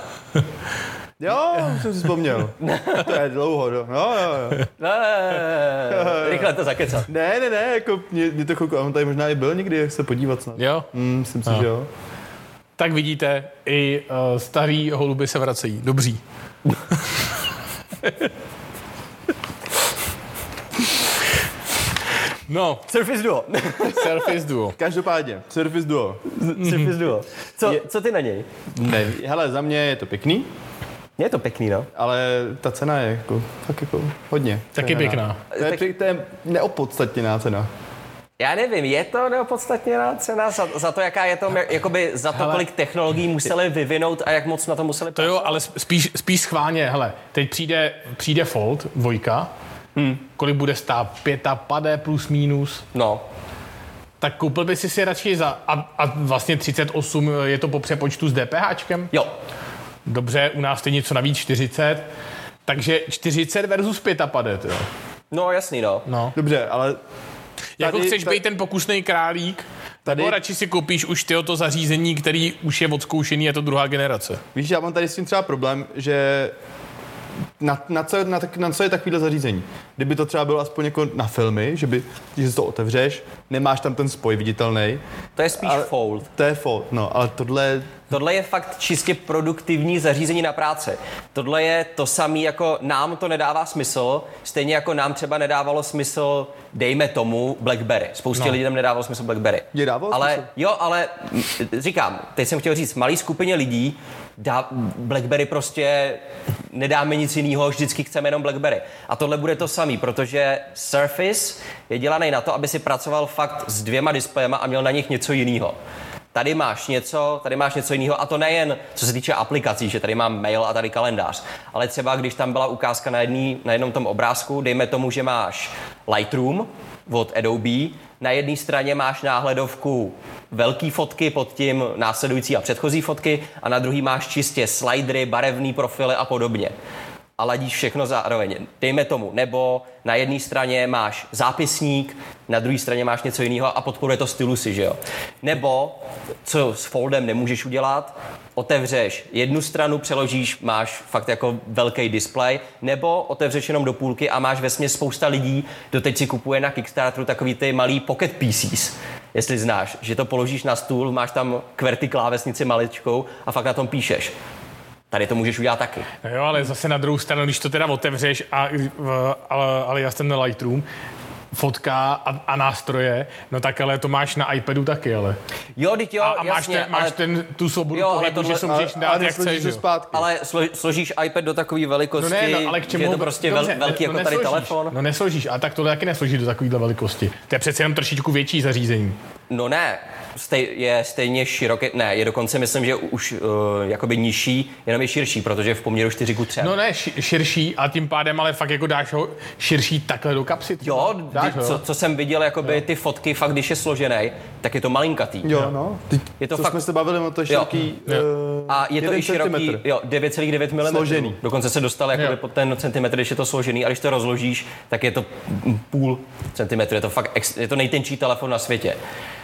Jo, jsem si vzpomněl. To je dlouho, no. Jo, jo, jo. Rychle to zakecat. Ne, ne, ne, jako mě, mě to chvilku, on tady možná i byl někdy, jak se podívat snad. Jo? Mm, myslím si, no. že jo. Tak vidíte, i uh, starý holuby se vracejí. Dobří. No. Surface Duo. Surface Duo. Každopádně, Surface Duo. Surface Duo. Co, Je- co ty na něj? Ne, hele, za mě je to pěkný, Je to pěkný, no. ale ta cena je jako, fakt jako hodně. Taky pěkná. To je, Tak- tak... to je neopodstatněná cena. Já nevím, je to neopodstatněná cena za, za to, jaká je to, jakoby za to, Hele. kolik technologií museli vyvinout a jak moc na to museli To jo, ale spíš, spíš schválně, hele, teď přijde, přijde Fold dvojka, hmm. kolik bude stát? Pětapadé plus minus, No, tak koupil by si si radši za, a, a vlastně třicet osm je to po přepočtu s DPHčkem? jo. Dobře, u nás teď něco navíc čtyřicet, takže čtyřicet versus pětapadé, jo. No, jasný, no. No. Dobře, ale Jako Tady- chceš tady- být ten pokusný králík, Tady- nebo radši si koupíš už tyho to zařízení, který už je odzkoušený, je to druhá generace. víš, já mám tady s tím třeba problém, že na, na, co, na, tak- na co je takovýhle zařízení? Kdyby to třeba bylo aspoň jako na filmy, že by, když si to otevřeš, nemáš tam ten spoj viditelný. To je spíš Ale- Fold. To je Fold, no, ale tohle Tohle je fakt čistě produktivní zařízení na práci. Tohle je to samé, jako nám to nedává smysl, stejně jako nám třeba nedávalo smysl, dejme tomu, BlackBerry. Spoustě No. lidem nedávalo smysl BlackBerry. Je dávalo ale, smysl? Jo, ale m, říkám, teď jsem chtěl říct, malý skupině lidí dá, BlackBerry prostě nedáme nic jiného, vždycky chceme jenom BlackBerry. A tohle bude to samý, protože Surface je dělaný na to, aby si pracoval fakt s dvěma displejema a měl na nich něco jiného. Tady máš něco, tady máš něco jiného a to nejen co se týče aplikací, že tady mám mail a tady kalendář, ale třeba když tam byla ukázka na, jedný, na jednom tom obrázku, dejme tomu, že máš Lightroom od Adobe, na jedné straně máš náhledovku velký fotky, pod tím následující a předchozí fotky a na druhý máš čistě slidery, barevný profily a podobně. A ladíš všechno zároveň. Dejme tomu, nebo na jedné straně máš zápisník, na druhé straně máš něco jiného a podporuje to stylusy, že jo? Nebo, co s Foldem nemůžeš udělat, otevřeš jednu stranu, přeložíš, máš fakt jako velký displej, nebo otevřeš jenom do půlky a máš vesměs spousta lidí, doteď si kupuje na Kickstarteru takový ty malý pocket P Cs, jestli znáš, že to položíš na stůl, máš tam QWERTY klávesnici maličkou a fakt na tom píšeš. Tady to můžeš udělat taky. No jo, ale zase na druhou stranu, když to teda otevřeš, a, ale, ale já jsem ten Lightroom, fotka a, a nástroje, no tak ale to máš na iPadu taky, ale. Jo, teď jo, A, a máš, jasně, ten, máš ale, ten, tu svobodu Jo, ale pohybu, tohle- že se můžeš ale, dát ale jak chceš, nesložíš že to jo. zpátky. ale slo, složíš iPad do takové velikosti, No ne, no, ale k čemu? že je to prostě Dobře, vel, velký no, jako tady nesložíš. telefon. No nesložíš, a tak to taky nesložíš do takovéhle velikosti. To je přece jenom trošičku větší zařízení. No ne, stej, je stejně široký, ne, je dokonce myslím, že už uh, jakoby nižší, jenom je širší, protože je v poměru čtyři ku třem. No ne, ši- širší a tím pádem ale fakt jako dáš ho širší takhle do kapsy. Jo, dáš kdy, ho. co, co jsem viděl, jakoby ty fotky, fakt když je složený, tak je to malinkatý. Jo, no. Ty, Je to co fakt- jsme se bavili o to široký... Jo. Uh, A je to i široký, jo, devět celá devět milimetrů. Složený. Dokonce se dostal jakoby Jo. pod ten centimetr, když je to složený, a když to rozložíš, tak je to půl centimetru. Je to fakt, ex, je to nejtenčí telefon na světě.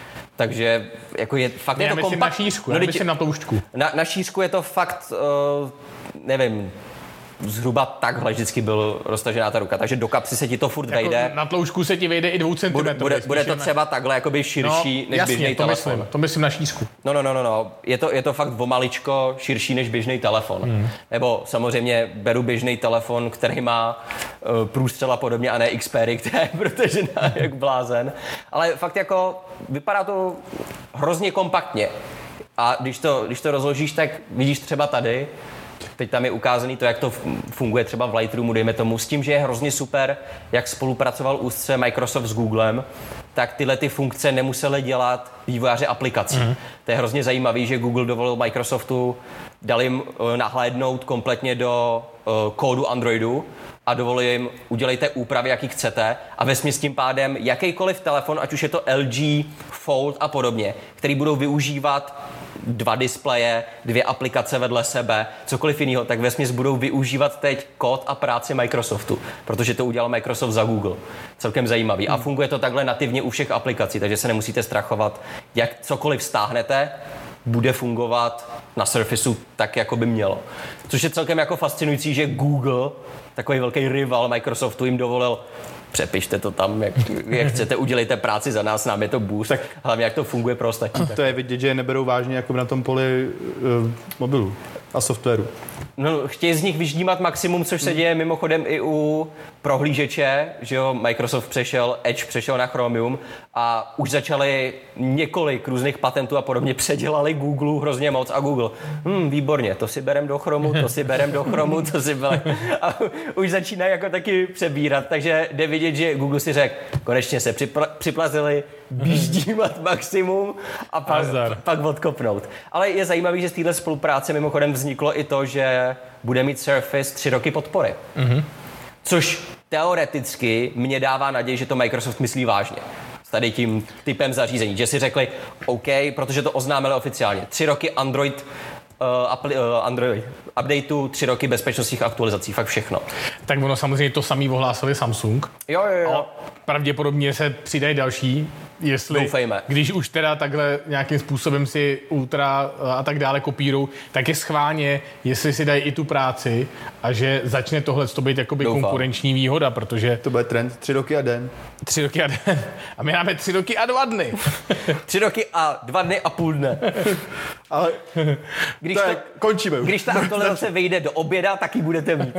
Takže jako je, fakt Ne, je já to myslím kompaktní. na šířku, No, já teď- myslím na tloušťku. Na, na šířku je to fakt, uh, nevím, zhruba takhle vždycky byl roztažená ta ruka, takže do kapsy se ti to furt Jako vejde. na tloušťku se ti vejde i dvou Bude, centimetrů. bude, bude to třeba takhle jakoby širší no, než jasně, běžný to telefon. myslím, to myslím na šířku. No, no, no, no, no. Je to, je to fakt o maličko širší než běžný telefon. Hmm. Nebo samozřejmě beru běžný telefon, který má uh, průstřel a podobně a ne Xperia, která je protažená jak blázen. Ale fakt jako vypadá to hrozně kompaktně. A když to, když to rozložíš, tak vidíš třeba tady, teď tam je ukázaný to, jak to funguje třeba v Lightroomu, dejme tomu, s tím, že je hrozně super, jak spolupracoval úzce Microsoft s Googlem, tak tyhle ty funkce nemuseli dělat vývojáři aplikací. Mm. To je hrozně zajímavý, že Google dovolil Microsoftu, dal jim uh, nahlédnout kompletně do uh, kódu Androidu a dovolil jim, udělejte úpravy, jaký chcete, a vesměs tím pádem jakýkoliv telefon, ať už je to L G, Fold a podobně, který budou využívat dva displeje, dvě aplikace vedle sebe, cokoliv jiného, tak vesměs budou využívat teď kód a práci Microsoftu, protože to udělal Microsoft za Google. Celkem zajímavý. Hmm. A funguje to takhle nativně u všech aplikací, takže se nemusíte strachovat, jak cokoliv stáhnete, bude fungovat na Surfaceu tak, jako by mělo. Což je celkem jako fascinující, že Google, takový velký rival Microsoftu, jim dovolil: přepište to tam, jak, jak chcete, udělejte práci za nás, nám je to bůř, tak hlavně jak to funguje pro ostatní. To je vidět, že je neberou vážně jako na tom poli uh, mobilu a softwaru. No, chtějí z nich vyždímat maximum, což se děje mimochodem i u prohlížeče, že jo, Microsoft přešel, Edge přešel na Chromium a už začali několik různých patentů a podobně, předělali Google hrozně moc a Google, hm, výborně, to si berem do Chromu, to si berem do Chromu, to si berem. A už začínají jako taky přebírat, takže jde vidět, že Google si řekl, konečně se připla- připlazili, vyždímat maximum a pak, pak odkopnout. Ale je zajímavé, že z téhle spolupráce mimochodem vzniklo i to, že bude mít Surface tři roky podpory. Mm-hmm. Což teoreticky mě dává naději, že to Microsoft myslí vážně. S tady tím typem zařízení. Že si řekli, OK, protože to oznámili oficiálně. Tři roky Android Uh, apli- uh, Android updateu, tři roky bezpečnostních aktualizací, fakt všechno. Tak ono samozřejmě to samý ohlásili Samsung. Jo, jo, jo. Pravděpodobně se přidají další, jestli, doufejme. Když už teda takhle nějakým způsobem si Ultra a tak dále kopírou, tak je schválně, jestli si dají i tu práci a že začne tohle být jakoby Doufám. konkurenční výhoda, protože... To bude trend, tři roky a den. Tři roky a den. A my máme tři roky a dva dny. tři roky a dva dny a půl dne. Ale když to to, je, končíme už. Když ta aktualizace vyjde do oběda, tak ji budete mít.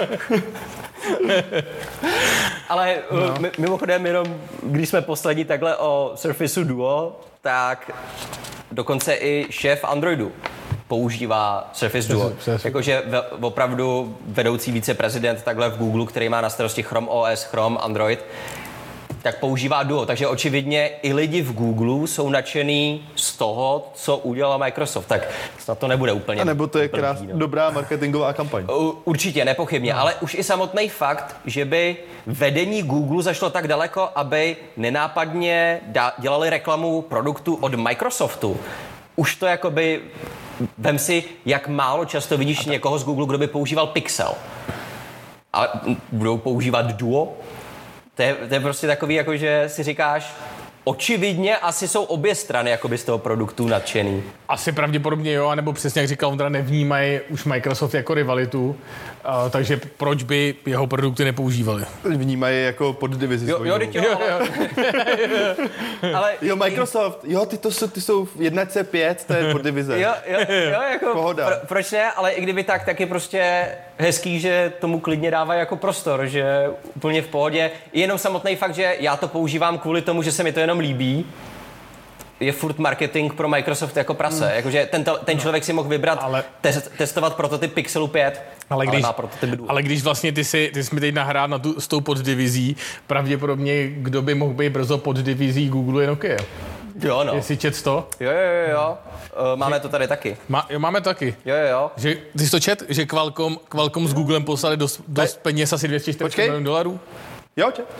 Ale no. mimochodem, jenom když jsme poslední takhle o Surfaceu Duo, tak dokonce i šéf Androidu používá Surface Duo. Jakože opravdu vedoucí viceprezident takhle v Google, který má na starosti Chrome O S, Chrome, Android, tak používá Duo. Takže očividně i lidi v Google jsou nadšený z toho, co udělal Microsoft. Tak snad to nebude úplně... A nebo to je krás, no. dobrá marketingová kampaň. Určitě, nepochybně. No. Ale už i samotný fakt, že by vedení Google zašlo tak daleko, aby nenápadně dělali reklamu produktu od Microsoftu. Už to jakoby... Vem si, jak málo často vidíš někoho z Google, kdo by používal Pixel. Ale budou používat Duo? To je, to je prostě takový, jako že si říkáš, očividně asi jsou obě strany jakoby z toho produktu nadšený. Asi pravděpodobně jo, anebo přesně jak říkal Ondra, nevnímají už Microsoft jako rivalitu, uh, takže proč by jeho produkty nepoužívali? Vnímají jako poddivizi jo, svojí. Jo, jo, jo. Ale jo, Microsoft, jo, ty, to jsou, ty jsou v jedna C pět, to je poddivize. Jo, jo, jo, jako pohoda. Pro, proč ne, ale i kdyby tak, tak je prostě hezký, že tomu klidně dává jako prostor, že úplně v pohodě. Jenom samotný fakt, že já to používám kvůli tomu, že se mi to jenom líbí, je furt marketing pro Microsoft jako prase. Mm. Jakože ten, ten člověk si mohl vybrat, ale, te- testovat prototyp Pixelu pět, ale, když, ale má prototyp Duo. Ale když vlastně ty si, ty jsi mi teď nahrál na tu, s tou poddivizí, pravděpodobně kdo by mohl být brzo poddivizí Google je Nokia. Jo, no. Jestli čet to? Jo, jo, jo, jo. Uh, máme že, to tady taky. Má, jo, máme taky. Jo, jo, jo. Že, ty jsi to čet, že Qualcomm, Qualcomm s Googlem poslali dost, dost peněz, asi dvě stě čtyřicet milionů dolarů? Jo, čet.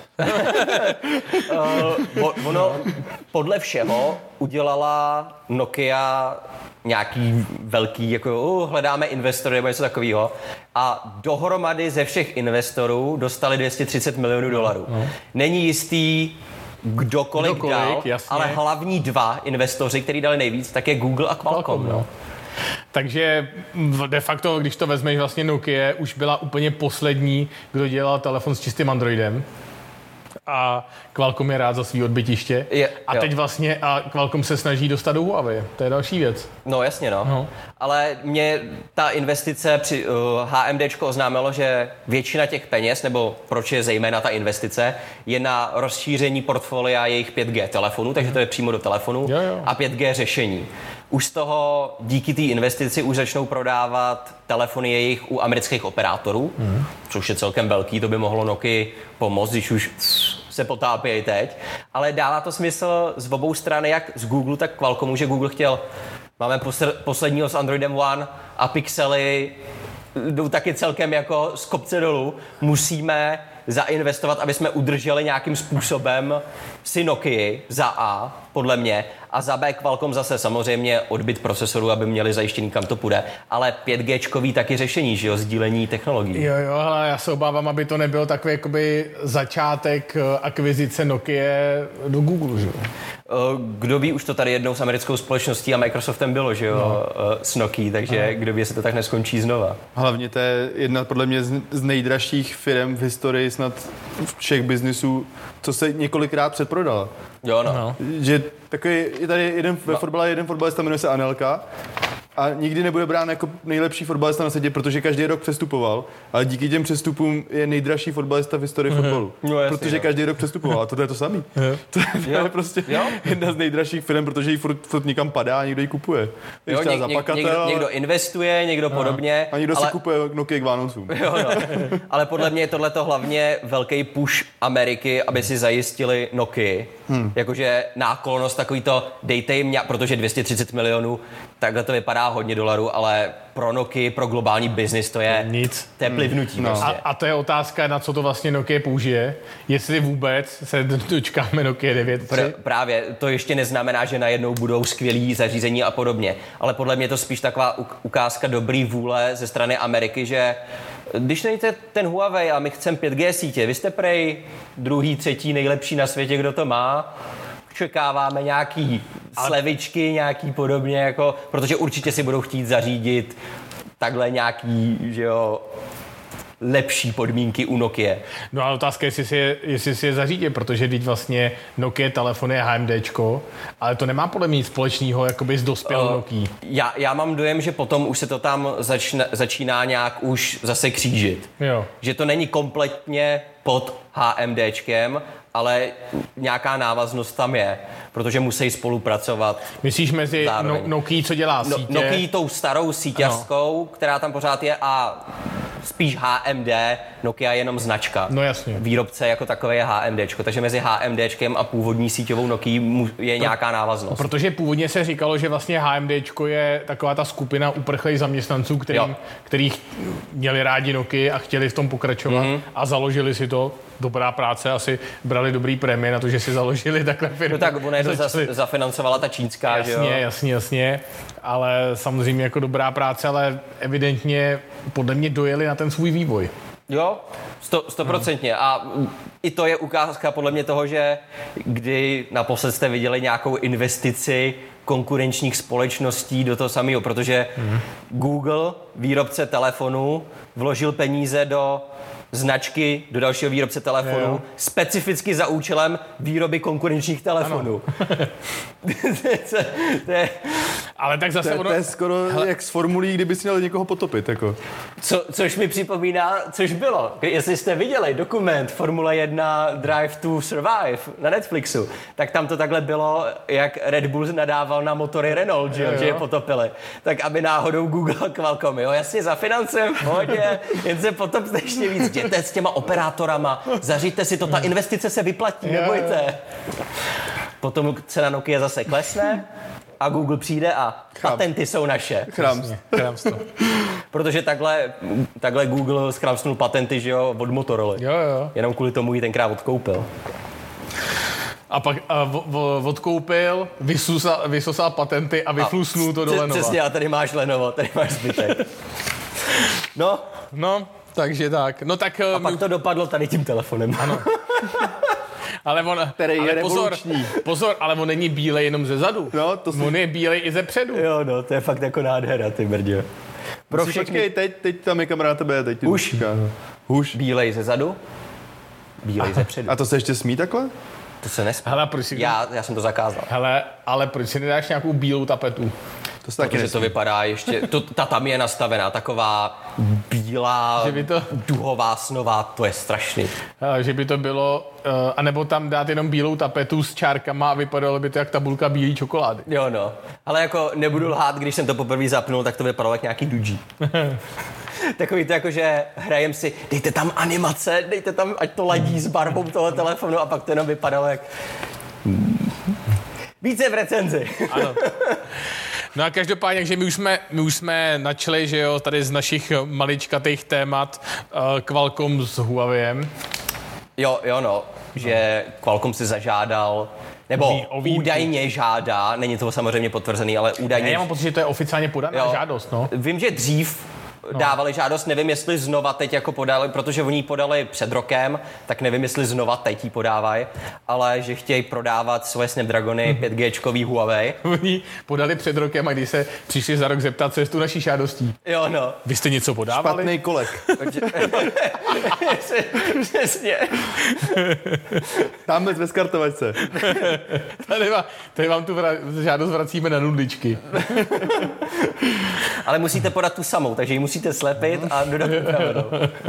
uh, ono podle všeho udělala Nokia nějaký velký, jako uh, hledáme investory nebo něco takového a dohromady ze všech investorů dostali dvě stě třicet milionů dolarů. No. Není jistý, kdokoliv, kdokoliv dal, jasně. Ale hlavní dva investoři, kteří dali nejvíc, tak je Google a Qualcomm. Qualcomm no. Takže de facto, když to vezmeš, vlastně Nokia už byla úplně poslední, kdo dělal telefon s čistým Androidem. A Qualcomm je rád za svý odbytiště. Je, a teď jo. vlastně a Qualcomm se snaží dostat do Huawei. To je další věc. No jasně, no. no. Ale mě ta investice při uh, HMDčko oznámilo, že většina těch peněz, nebo proč je zejména ta investice, je na rozšíření portfolia jejich pět G telefonů, takže to je přímo do telefonu jo, jo. A pět G řešení. Už z toho díky té investici už začnou prodávat telefony jejich u amerických operátorů, mm. což je celkem velký, to by mohlo Nokia pomoct, když už se potápějí teď. Ale dává to smysl z obou stran, jak z Google, tak Qualcommu, že Google chtěl, máme posledního s Androidem One a Pixely jdou taky celkem jako z kopce dolů. Musíme zainvestovat, aby jsme udrželi nějakým způsobem si Nokia za A, podle mě, a za B Qualcomm zase samozřejmě odbyt procesorů, aby měli zajištěný, kam to půjde, ale pět G taky řešení, že jo, sdílení technologií. Jo, jo, ale já se obávám, aby to nebyl takový jakoby začátek akvizice Nokia do Google, že jo. Kdo ví, už to tady jednou s americkou společností a Microsoftem bylo, že jo, no. S Nokia, takže no. Kdo ví, jestli to tak neskončí znova. Hlavně to je jedna podle mě z nejdražších firm v historii snad všech biznisů, co se několikrát předprodala. Jo, no. no. Že takový, je tady jeden ve no. fotbale, jeden fotbalista, jmenuje se Anelka a nikdy nebude brán jako nejlepší fotbalista na světě, protože každý rok přestupoval, ale díky těm přestupům je nejdražší fotbalista v historii fotbalu. No, jasný, protože jo. každý rok přestupoval a to je to samý. To je jo. prostě jo. jedna z nejdražších firm, protože jí furt, furt někam padá a někdo ji kupuje. Jo, něk, něk, někdo, někdo investuje, někdo no. podobně. A někdo ale... si kupuje Nokia k Vánocům. Jo, no. Ale podle mě je tohleto hlavně velký push Ameriky, aby si zajistili Nokia. Hmm. Jakože náklonost takový to, dejte jim, nějak, protože dvě stě třicet milionů, takhle to vypadá hodně dolarů, ale pro Nokia, pro globální biznis to je nic. To je plivnutí. No. Prostě. A, a to je otázka, na co to vlastně Nokia použije. Jestli vůbec se dočkáme Nokia devět tři. Pr- právě, to ještě neznamená, že najednou budou skvělý zařízení a podobně. Ale podle mě je to spíš taková ukázka dobrý vůle ze strany Ameriky, že když nejste ten Huawei a my chceme pět G sítě, vy jste prej druhý, třetí nejlepší na světě, kdo to má, očekáváme nějaký slevičky, nějaký podobně, jako, protože určitě si budou chtít zařídit takhle nějaký, že jo, lepší podmínky u Nokia. No a otázka je, jestli si je, jestli si je zařídí, protože teď vlastně Nokia telefon je HMDčko, ale to nemá podle mě nic společného jakoby s dospělou uh, Nokia. Já, já mám dojem, že potom už se to tam začne, začíná nějak už zase křížit. Jo. Že to není kompletně pod HMDčkem, ale nějaká návaznost tam je, protože musí spolupracovat. Myslíš mezi no, Nokia, co dělá sítě? No, Nokia tou starou síťařskou, ano. která tam pořád je, a spíš H M D, Nokia je jenom značka. No jasně. Výrobce jako takové je HMDčko, takže mezi HMDčkem a původní síťovou Nokia je Pro, nějaká návaznost. Protože původně se říkalo, že vlastně HMDčko je taková ta skupina uprchlých zaměstnanců, kterým, který měli rádi Nokia a chtěli v tom pokračovat mm-hmm. a založili si to. Dobrá práce, asi brali dobrý prémie na to, že si založili takhle firmu. No tak ona je to zafinancovala ta čínská, jasně, že jo? Jasně, jasně, ale samozřejmě jako dobrá práce, ale evidentně podle mě dojeli na ten svůj vývoj. Jo, stoprocentně. No. A i to je ukázka podle mě toho, že kdy naposled jste viděli nějakou investici konkurenčních společností do toho samého, protože mm. Google, výrobce telefonů, vložil peníze do značky, do dalšího výrobce telefonu, jo. specificky za účelem výroby konkurenčních telefonů. to je, ale tak zase to, ono... to je skoro hele. jak z formulí, kdyby si měl někoho potopit. Jako. Co, což mi připomíná, což bylo. Jestli jste viděli dokument Formule jedna Drive to Survive na Netflixu, tak tam to takhle bylo, jak Red Bull nadával na motory Renault, že, jo, že je potopili. Tak aby náhodou Google a Qualcomm, jo, jasně zafinancujeme, hodně, jen se potopte ještě víc. Jděte s těma operátorama, zaříďte si to, ta investice se vyplatí, nebojte. Potom cena Nokia zase klesne a Google přijde a patenty jsou naše. Chramst. Protože takhle, takhle Google schramstnul patenty, že jo, od Motorola. Jo, jo. Jenom kvůli tomu ji tenkrát odkoupil. A pak a v, v, odkoupil, vysosal, vysosal patenty a vyflusnul to do Lenova. Přesně, a tady máš Lenovo, tady máš zbytek. No. No, takže tak. No tak a pak to dopadlo tady tím telefonem. Ano. Ale on, který ale je pozor, pozor, ale on není bílej jenom ze zadu. No, to si... On je bílej i ze předu. Jo, no, to je fakt jako nádhera, ty brdě. Pro všechny... Počkej, teď, teď tam je kamera tebe, teď už. Už. Bílej ze zadu, bílej ze předu. A to se ještě smí takhle? To se nesmí. Hele, proč si... já, já jsem to zakázal. Hele, ale proč si nedáš nějakou bílou tapetu? To taky Protože to vypadá ještě, to, ta tam je nastavená, taková bílá, to... duhová, snová, to je strašný. Hele, že by to bylo, uh, anebo tam dát jenom bílou tapetu s čárkama a vypadalo by to jak tabulka bílé čokolády. Jo no, ale jako nebudu lhát, když jsem to poprvé zapnul, tak to vypadalo jak nějaký dudží. Takový to jako, že hrajem si, dejte tam animace, dejte tam, ať to ladí s barvou toho telefonu, a pak to jenom vypadalo jak... Více v recenzi. Ano. No a každopádně, že my už jsme, my už jsme načali, že jo, tady z našich maličkatých témat uh, Qualcomm s Huawei. Jo, jo no, že Qualcomm si zažádal, nebo údajně žádá, není to samozřejmě potvrzený, ale údajně... Ne, já mám pocit, že to je oficiálně podaná jo, žádost, no. Vím, že dřív no. dávali žádost, nevím, jestli znova teď jako podali, protože oni ji podali před rokem, tak nevím, jestli znova teď ji podávají, ale že chtějí prodávat svoje Snapdragony pět G Huawei. Oni podali před rokem a když se přišli za rok zeptat, co je s tu naší žádostí. Jo, no. Vy jste něco podávali? Špatný kolek. Přesně. Tamhle ve skartovačce. Tady, vám, tady vám tu vra- žádost vracíme na nudličky. Ale musíte podat tu samou, takže ji musíte slepit a dodat upravenou.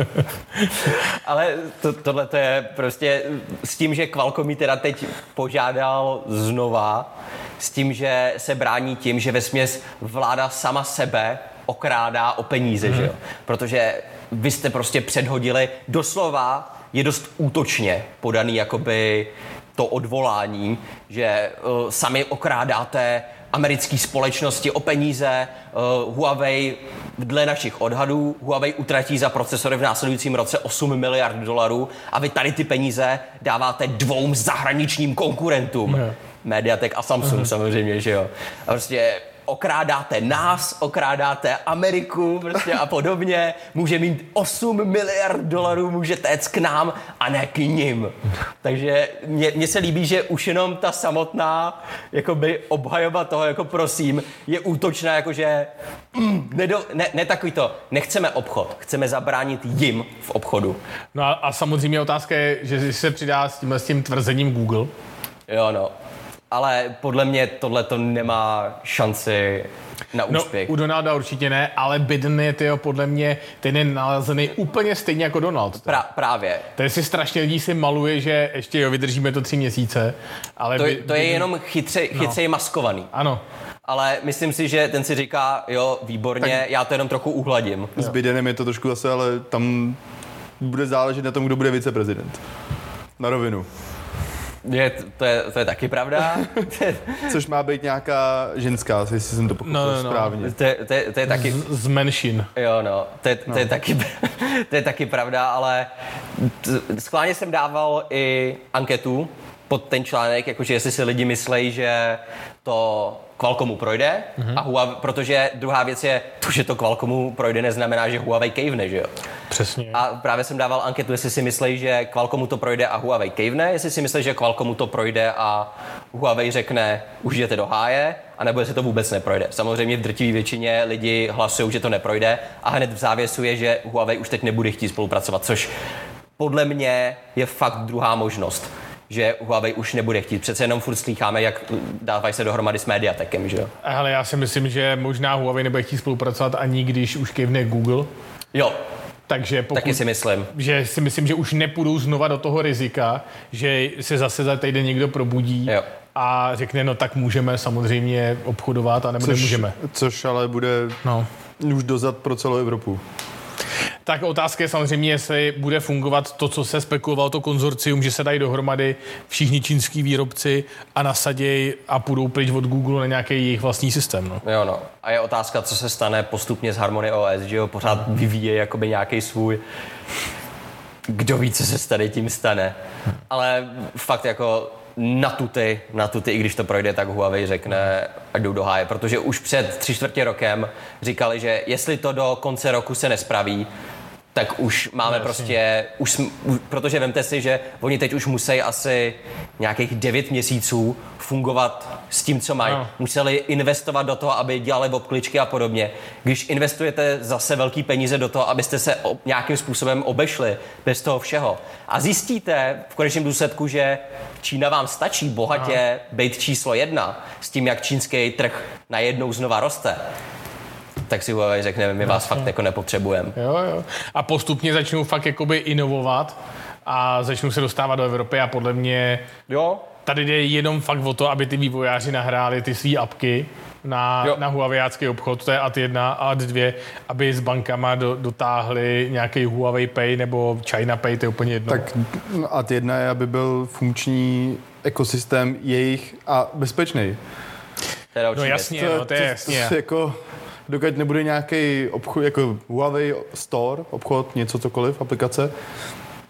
Ale to, tohle to je prostě s tím, že Qualcomm teda teď požádal znova, s tím, že se brání tím, že vesměs vláda sama sebe okrádá o peníze, mm. že jo? Protože vy jste prostě předhodili, doslova je dost útočně podaný jakoby to odvolání, že uh, sami okrádáte americké společnosti o peníze. Uh, Huawei, dle našich odhadů, Huawei utratí za procesory v následujícím roce osm miliard dolarů a vy tady ty peníze dáváte dvou zahraničním konkurentům. Yeah. Mediatek a Samsung uh-huh. samozřejmě, že jo. A prostě okrádáte nás, okrádáte Ameriku prostě a podobně. Může mít osm miliard dolarů, může téct k nám a ne k ním. Takže mně se líbí, že už jenom ta samotná jakoby obhajoba toho, jako prosím, je útočná, jakože mm, nedo, ne, ne takový to, nechceme obchod, chceme zabránit jim v obchodu. No a, a samozřejmě otázka je, že se přidá s tímhle s tím tvrzením Google. Jo, no. Ale podle mě tohle to nemá šanci na úspěch. No, u Donalda určitě ne, ale Biden je tyjo, podle mě ten je nalezený úplně stejně jako Donald. Pra, právě. Tady si strašně lidí si maluje, že ještě jo, vydržíme to tři měsíce. Ale to, by, to je Biden... jenom chytře, chytřeji no. maskovaný. Ano. Ale myslím si, že ten si říká, jo, výborně, tak já to jenom trochu uhladím. S Bidenem je to trošku zase, ale tam bude záležet na tom, kdo bude viceprezident. Na rovinu. Je, to, je, to je taky pravda. Což má být nějaká ženská, jestli jsem to pochopil no, no, no. správně. To je, to, je, to je taky... Z, z menšin. Jo, no. To je, to, no. je taky, to je taky pravda, ale t, schválně jsem dával i anketu pod ten článek, jakože jestli si lidi myslejí, že to Qualcommu projde, mm-hmm. a Huawei, protože druhá věc je, to, že to Qualcommu projde, neznamená, že Huawei kejvne, že jo? Přesně. A právě jsem dával anketu, jestli si myslí, že Qualcommu to projde a Huawei kejvne, jestli si myslí, že Qualcommu to projde a Huawei řekne, už jdete do háje, anebo jestli to vůbec neprojde. Samozřejmě v drtivé většině lidi hlasují, že to neprojde a hned v závěsu je, že Huawei už teď nebude chtít spolupracovat, což podle mě je fakt druhá možnost, že Huawei už nebude chtít. Přece jenom furt slýcháme, jak dávají se dohromady s Mediatekem, že jo? Ale já si myslím, že možná Huawei nebude chtít spolupracovat ani když už kejvne Google. Jo. Takže pokud, taky si myslím. Že si myslím, že už nepůjdou znova do toho rizika, že se zase za týden někdo probudí jo. a řekne, no tak můžeme samozřejmě obchodovat a nebo což, nemůžeme. Což ale bude no. už dozad pro celou Evropu. Tak otázka je samozřejmě, jestli bude fungovat to, co se spekulovalo, to konzorcium, že se dají dohromady všichni čínský výrobci a nasadějí a půjdou pryč od Google na nějaký jejich vlastní systém. No. Jo, no. A je otázka, co se stane postupně s Harmony O S, že jo, pořád vyvíje jakoby nějaký svůj... Kdo ví, co se s tady tím stane. Ale fakt jako na tuty, na tuty, i když to projde, tak Huawei řekne, ať jdou do háje, protože už před tři čtvrtě rokem říkali, že jestli to do konce roku se nespraví, tak už máme no, prostě, už, protože vemte si, že oni teď už musí asi nějakých devět měsíců fungovat s tím, co mají. No. Museli investovat do toho, aby dělali obkličky a podobně. Když investujete zase velký peníze do toho, abyste se nějakým způsobem obešli bez toho všeho a zjistíte v konečném důsledku, že Čína vám stačí bohatě no. být číslo jedna s tím, jak čínský trh najednou znova roste, tak si Huawei řekne, my vás fakt jako nepotřebujeme. Jo, jo. A postupně začnou fakt jakoby inovovat a začnou se dostávat do Evropy a podle mě jo. tady jde jenom fakt o to, aby ty vývojáři nahráli ty svý apky na, na Huaweiácký obchod, to je A D jedna a A D dva, aby s bankama do, dotáhli nějaký Huawei Pay nebo China Pay, to je úplně jedno. Tak A D jedna je, aby byl funkční ekosystém jejich a bezpečný. No jasně, to, no, to je jasně. To, to, jako, dokud nebude nějaký obchod, jako Huawei Store, obchod, něco cokoliv, aplikace,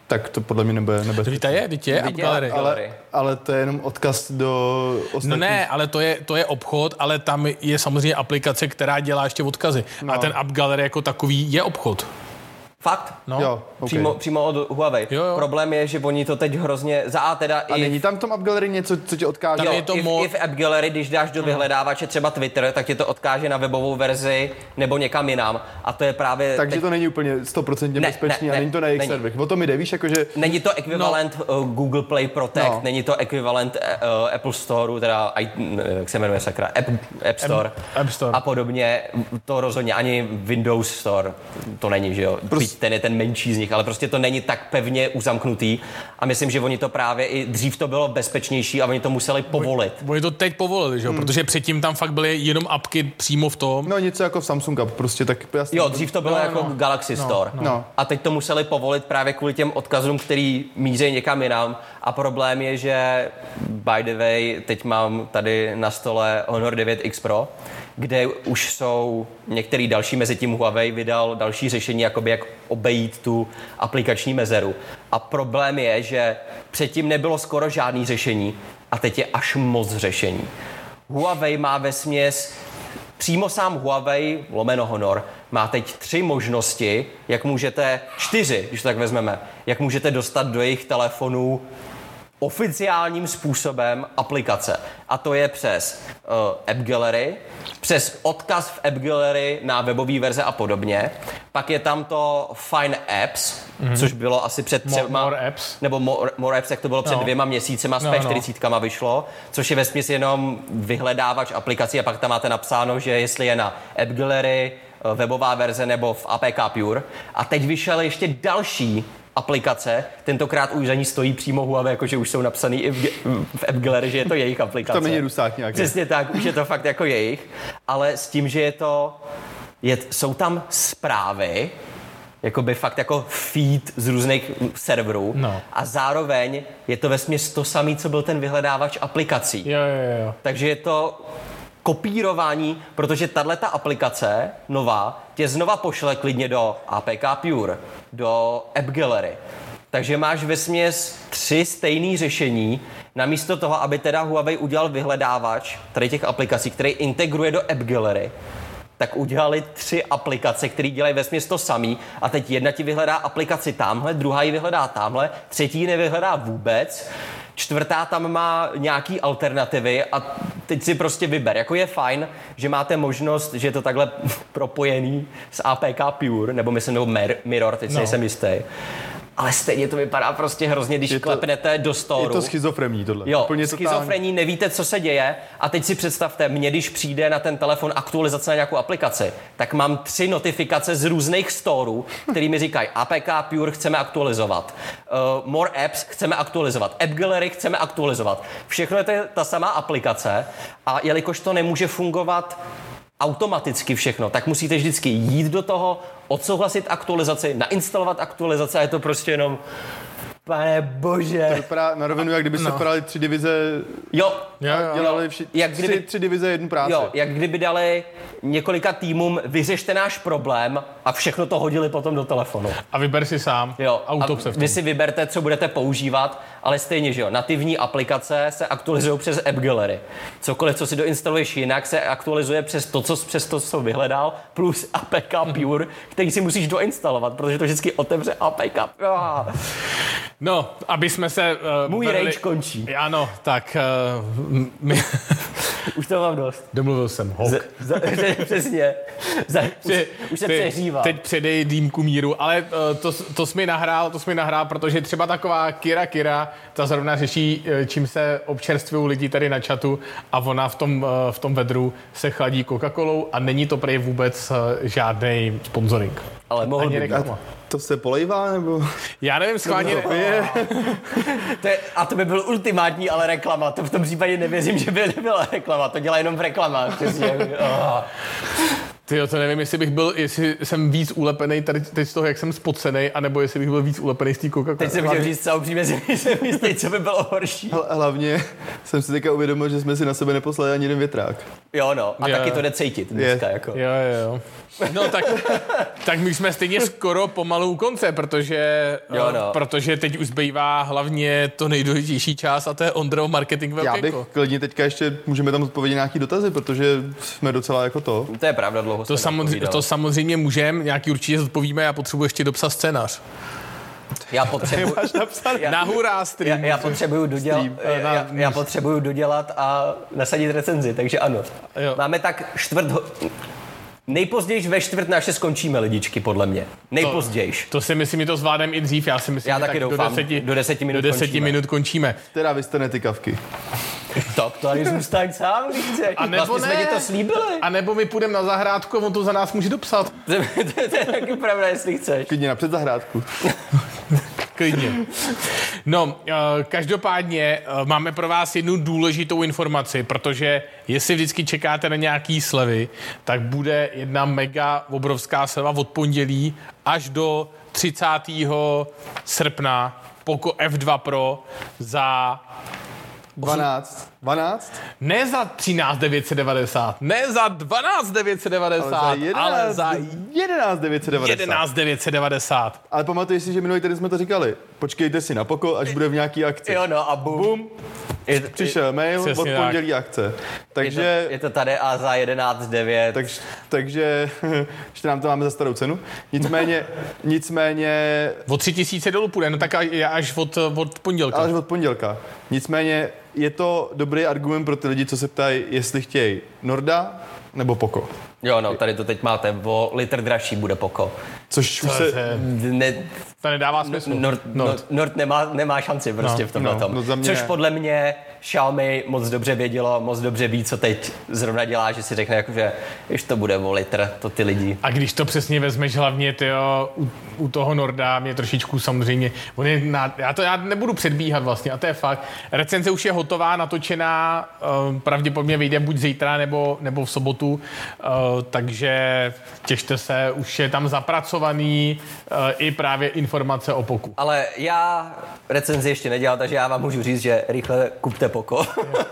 tak to podle mě nebude nebezpečné. To je, teď je AppGallery. Ale, ale to je jenom odkaz do ostatních. No ne, ale to je, to je obchod, ale tam je samozřejmě aplikace, která dělá ještě odkazy. No. A ten AppGallery jako takový je obchod. Fakt? No. Jo, okay. přímo, přímo od Huawei. Jo, jo. Problém je, že oni to teď hrozně... Za A teda a i... není tam v tom AppGallery něco, co tě odkáže? Jo, je to i, mo... i v AppGallery, když dáš do vyhledávače třeba Twitter, tak tě to odkáže na webovou verzi nebo někam jinam. A to je právě... Takže teď... to není úplně sto procent bezpečný ne, ne, a není to na jejich serverech. O tom jde, víš, jakože... Není to ekvivalent no. Google Play Protect, no. Není to ekvivalent uh, Apple Store, teda, jak se jmenuje sakra, App, App Store. App Store. A podobně. To rozhodně ani Windows Store to není, že jo? Prostě... Ten je ten menší z nich, ale prostě to není tak pevně uzamknutý a myslím, že oni to právě i dřív to bylo bezpečnější a oni to museli povolit. Oni to teď povolili, že jo, hmm. protože předtím tam fakt byly jenom apky přímo v tom. No něco jako v Samsung App, prostě tak jasně. Jo, dřív to bylo no, jako no. Galaxy no, Store. No. A teď to museli povolit právě kvůli těm odkazům, který míří někam jinam a problém je, že by the way, teď mám tady na stole Honor devět X Pro, kde už jsou některý další, mezi tím Huawei vydal další řešení, jakoby jak obejít tu aplikační mezeru. A problém je, že předtím nebylo skoro žádný řešení a teď je až moc řešení. Huawei má vesměs, přímo sám Huawei, lomeno Honor, má teď tři možnosti, jak můžete, čtyři, když to tak vezmeme, jak můžete dostat do jejich telefonů oficiálním způsobem aplikace. A to je přes uh, AppGallery, přes odkaz v AppGallery na webové verze a podobně. Pak je tam to Find Apps, mm-hmm. což bylo asi před třema... More, more Apps. Nebo More, more Apps, jak to bylo před no. dvěma měsícema, s no, P čtyřicet no. vyšlo, což je vesměs jenom vyhledávač aplikací a pak tam máte napsáno, že jestli je na AppGallery, webová verze nebo v A P K Pure. A teď vyšel ještě další aplikace, tentokrát už za ní stojí přímo Huawei, jakože už jsou napsaný i v, v AppGallery, že je to jejich aplikace. To není rusák nějaký. Přesně tak, už je to fakt jako jejich, ale s tím, že je to, je, jsou tam zprávy, jakoby fakt jako feed z různých serverů no. a zároveň je to vesměs to samý, co byl ten vyhledávač aplikací. Jo, jo, jo. Takže je to kopírování, protože tato aplikace nová tě znova pošle klidně do A P K Pure, do AppGallery. Takže máš vesměs tři stejné řešení, namísto toho, aby teda Huawei udělal vyhledávač tady těch aplikací, který integruje do AppGallery, tak udělali tři aplikace, které dělají vesměs to samý a teď jedna ti vyhledá aplikaci tamhle, druhá ji vyhledá tamhle, třetí ji nevyhledá vůbec, čtvrtá tam má nějaký alternativy a teď si prostě vyber. Jako je fajn, že máte možnost, že je to takhle propojený s A P K Pure, nebo myslím, nebo Mirror, teď si no. nejsem jistý. Ale stejně to vypadá prostě hrozně, když to, klepnete do storu. Je to schizofrení tohle. Jo, úplně schizofrení, totálně. Nevíte, co se děje a teď si představte, mě když přijde na ten telefon aktualizace na nějakou aplikaci, tak mám tři notifikace z různých storů, který mi říkají A P K Pure chceme aktualizovat, uh, More Apps chceme aktualizovat, AppGallery chceme aktualizovat. Všechno je to ta samá aplikace a jelikož to nemůže fungovat automaticky všechno, tak musíte vždycky jít do toho, odsouhlasit aktualizaci, nainstalovat aktualizaci a je to prostě jenom pane bože. To vypadá na rovinu, jak kdyby se no. Podali tři divize, jo. Jo, jo. Dělali vši, jak kdyby, tři, tři divize jednu práci. Jo, jak kdyby dali několika týmům vyřešte náš problém a všechno to hodili potom do telefonu. A vyber si sám. Jo, Auto a vy si vyberte, co budete používat, ale stejně, že jo, nativní aplikace se aktualizují přes AppGallery. Cokoliv, co si doinstaluješ jinak, se aktualizuje přes to, co přes to, co vyhledal, plus A P K Pure, který si musíš doinstalovat, protože to vždycky otevře A P K. Ah. No, aby jsme se... Uh, Můj vrli... rage končí. Ano, tak... Uh, my... Už to mám dost. Domluvil jsem, hok. Z, za, přesně. Za, už, už se přehřívá. Teď předej dýmku míru, ale uh, to, to jsi mi nahrál, to jsi mi nahrál, protože třeba taková Kira Kira, ta zrovna řeší, čím se občerstvují lidi tady na chatu a ona v tom, uh, v tom vedru se chladí Coca-Colou a není to prej vůbec uh, žádnej sponsoring. Ale mohl by. To se polejvá, nebo? Já nevím, schválně... No, je. to je, a to by byl ultimátní ale reklama. To v tom případě nevěřím, že by nebyla reklama. To dělá jenom v reklamách. oh. Tyjo, to nevím, jestli bych byl, jestli jsem víc ulepený tady teď z toho, jak jsem spocenej, anebo jestli bych byl víc ulepený z té Coca-Coly. Teď jsem chtěl říct celou přímě, jsem jistý, co by bylo horší. Hlavně jsem si teďka uvědomil, že jsme si na sebe neposlali ani jeden větrák. Jo, no. A Jo. taky to jde cítit dneska, Je. jako. Jo, jo, jo. No tak, tak my jsme stejně skoro pomalu u konce, protože, Jo, no. protože teď už zbývá hlavně to nejdůležitější část a to je Ondrov marketing Já bych velkéko. klidně teďka ještě, můžeme tam odpovědět nějaký dotazy, protože jsme docela jako to. To je pravda, dlouho To, samozřejmě, to samozřejmě můžeme, nějaký určitě zodpovíme, já potřebuji ještě dopsat scénář. Já potřebuji... já, Na hurá stream. já, já potřebuju dodělat, Stream, já, na- já, já potřebuju dodělat a nasadit recenzi, takže ano. Jo. Máme tak čtvrt... Ho... Nejpozději ve čtvrt naše skončíme, lidičky, podle mě. Nejpozději. To si myslím, že to zvládnem i dřív. Já si myslím, Já že taky tak doufám. do deseti, Do deseti minut do deseti končíme. minut končíme. Teda vy jste netykavky. Tak tady zůstaň sám, když chceš. A nebo vlastně jsme ne. ti to slíbili. A nebo my půjdeme na zahrádku a on to za nás může dopsat. To, to, to je taky pravda, jestli chceš. Klidně na předzahrádku. Klidně. No, eh, každopádně eh, máme pro vás jednu důležitou informaci, protože jestli vždycky čekáte na nějaký slevy, tak bude jedna mega obrovská sleva od pondělí až do třicátého srpna Poco F dva Pro za dvanáct. dvanáct? ne za třináct devět set devadesát, ne za dvanáct devět set devadesát, Ale za ale za jedenáct devět set devadesát. jedenáct devět set devadesát. Ale pamatuješ si, že minulý týden jsme to říkali. Počkejte si na Poco, až bude v nějaký akci. Jo, no a bum. Je, Přišel mail, Přesně od tak. pondělí akce. je, Takže, to, je to tady a za jedenáct devět. tak, takže ještě nám to máme za starou cenu. Nicméně, nicméně, O tři tisíce dolů půjde, no tak a- až od, od pondělka. ale až od pondělka. Nicméně je to dobrý argument pro ty lidi, co se ptají, jestli chtějí Norda nebo Poco. Jo, no, tady to teď máte. O litr dražší bude Poco. Což už To se... je- Ne, To nedává smysl. Nord, Nord. Nord nemá, nemá šanci prostě No, v tomhle no, tom. no za mě Což ne. podle mě Xiaomi moc dobře vědělo, moc dobře ví, co teď zrovna dělá, že si řekne, jako, že když to bude o litr, to ty lidi. A když to přesně vezmeš hlavně tyjo, u, u toho Norda, mě trošičku samozřejmě, on je na, já to já nebudu předbíhat vlastně, a to je fakt. Recenze už je hotová, natočená, uh, pravděpodobně vyjde buď zítra nebo, nebo v sobotu, uh, takže těšte se, už je tam zapracovaný uh, i právě informace o Poku. Ale já recenzi ještě nedělal, takže já vám můžu říct, že rychle kupte Poco.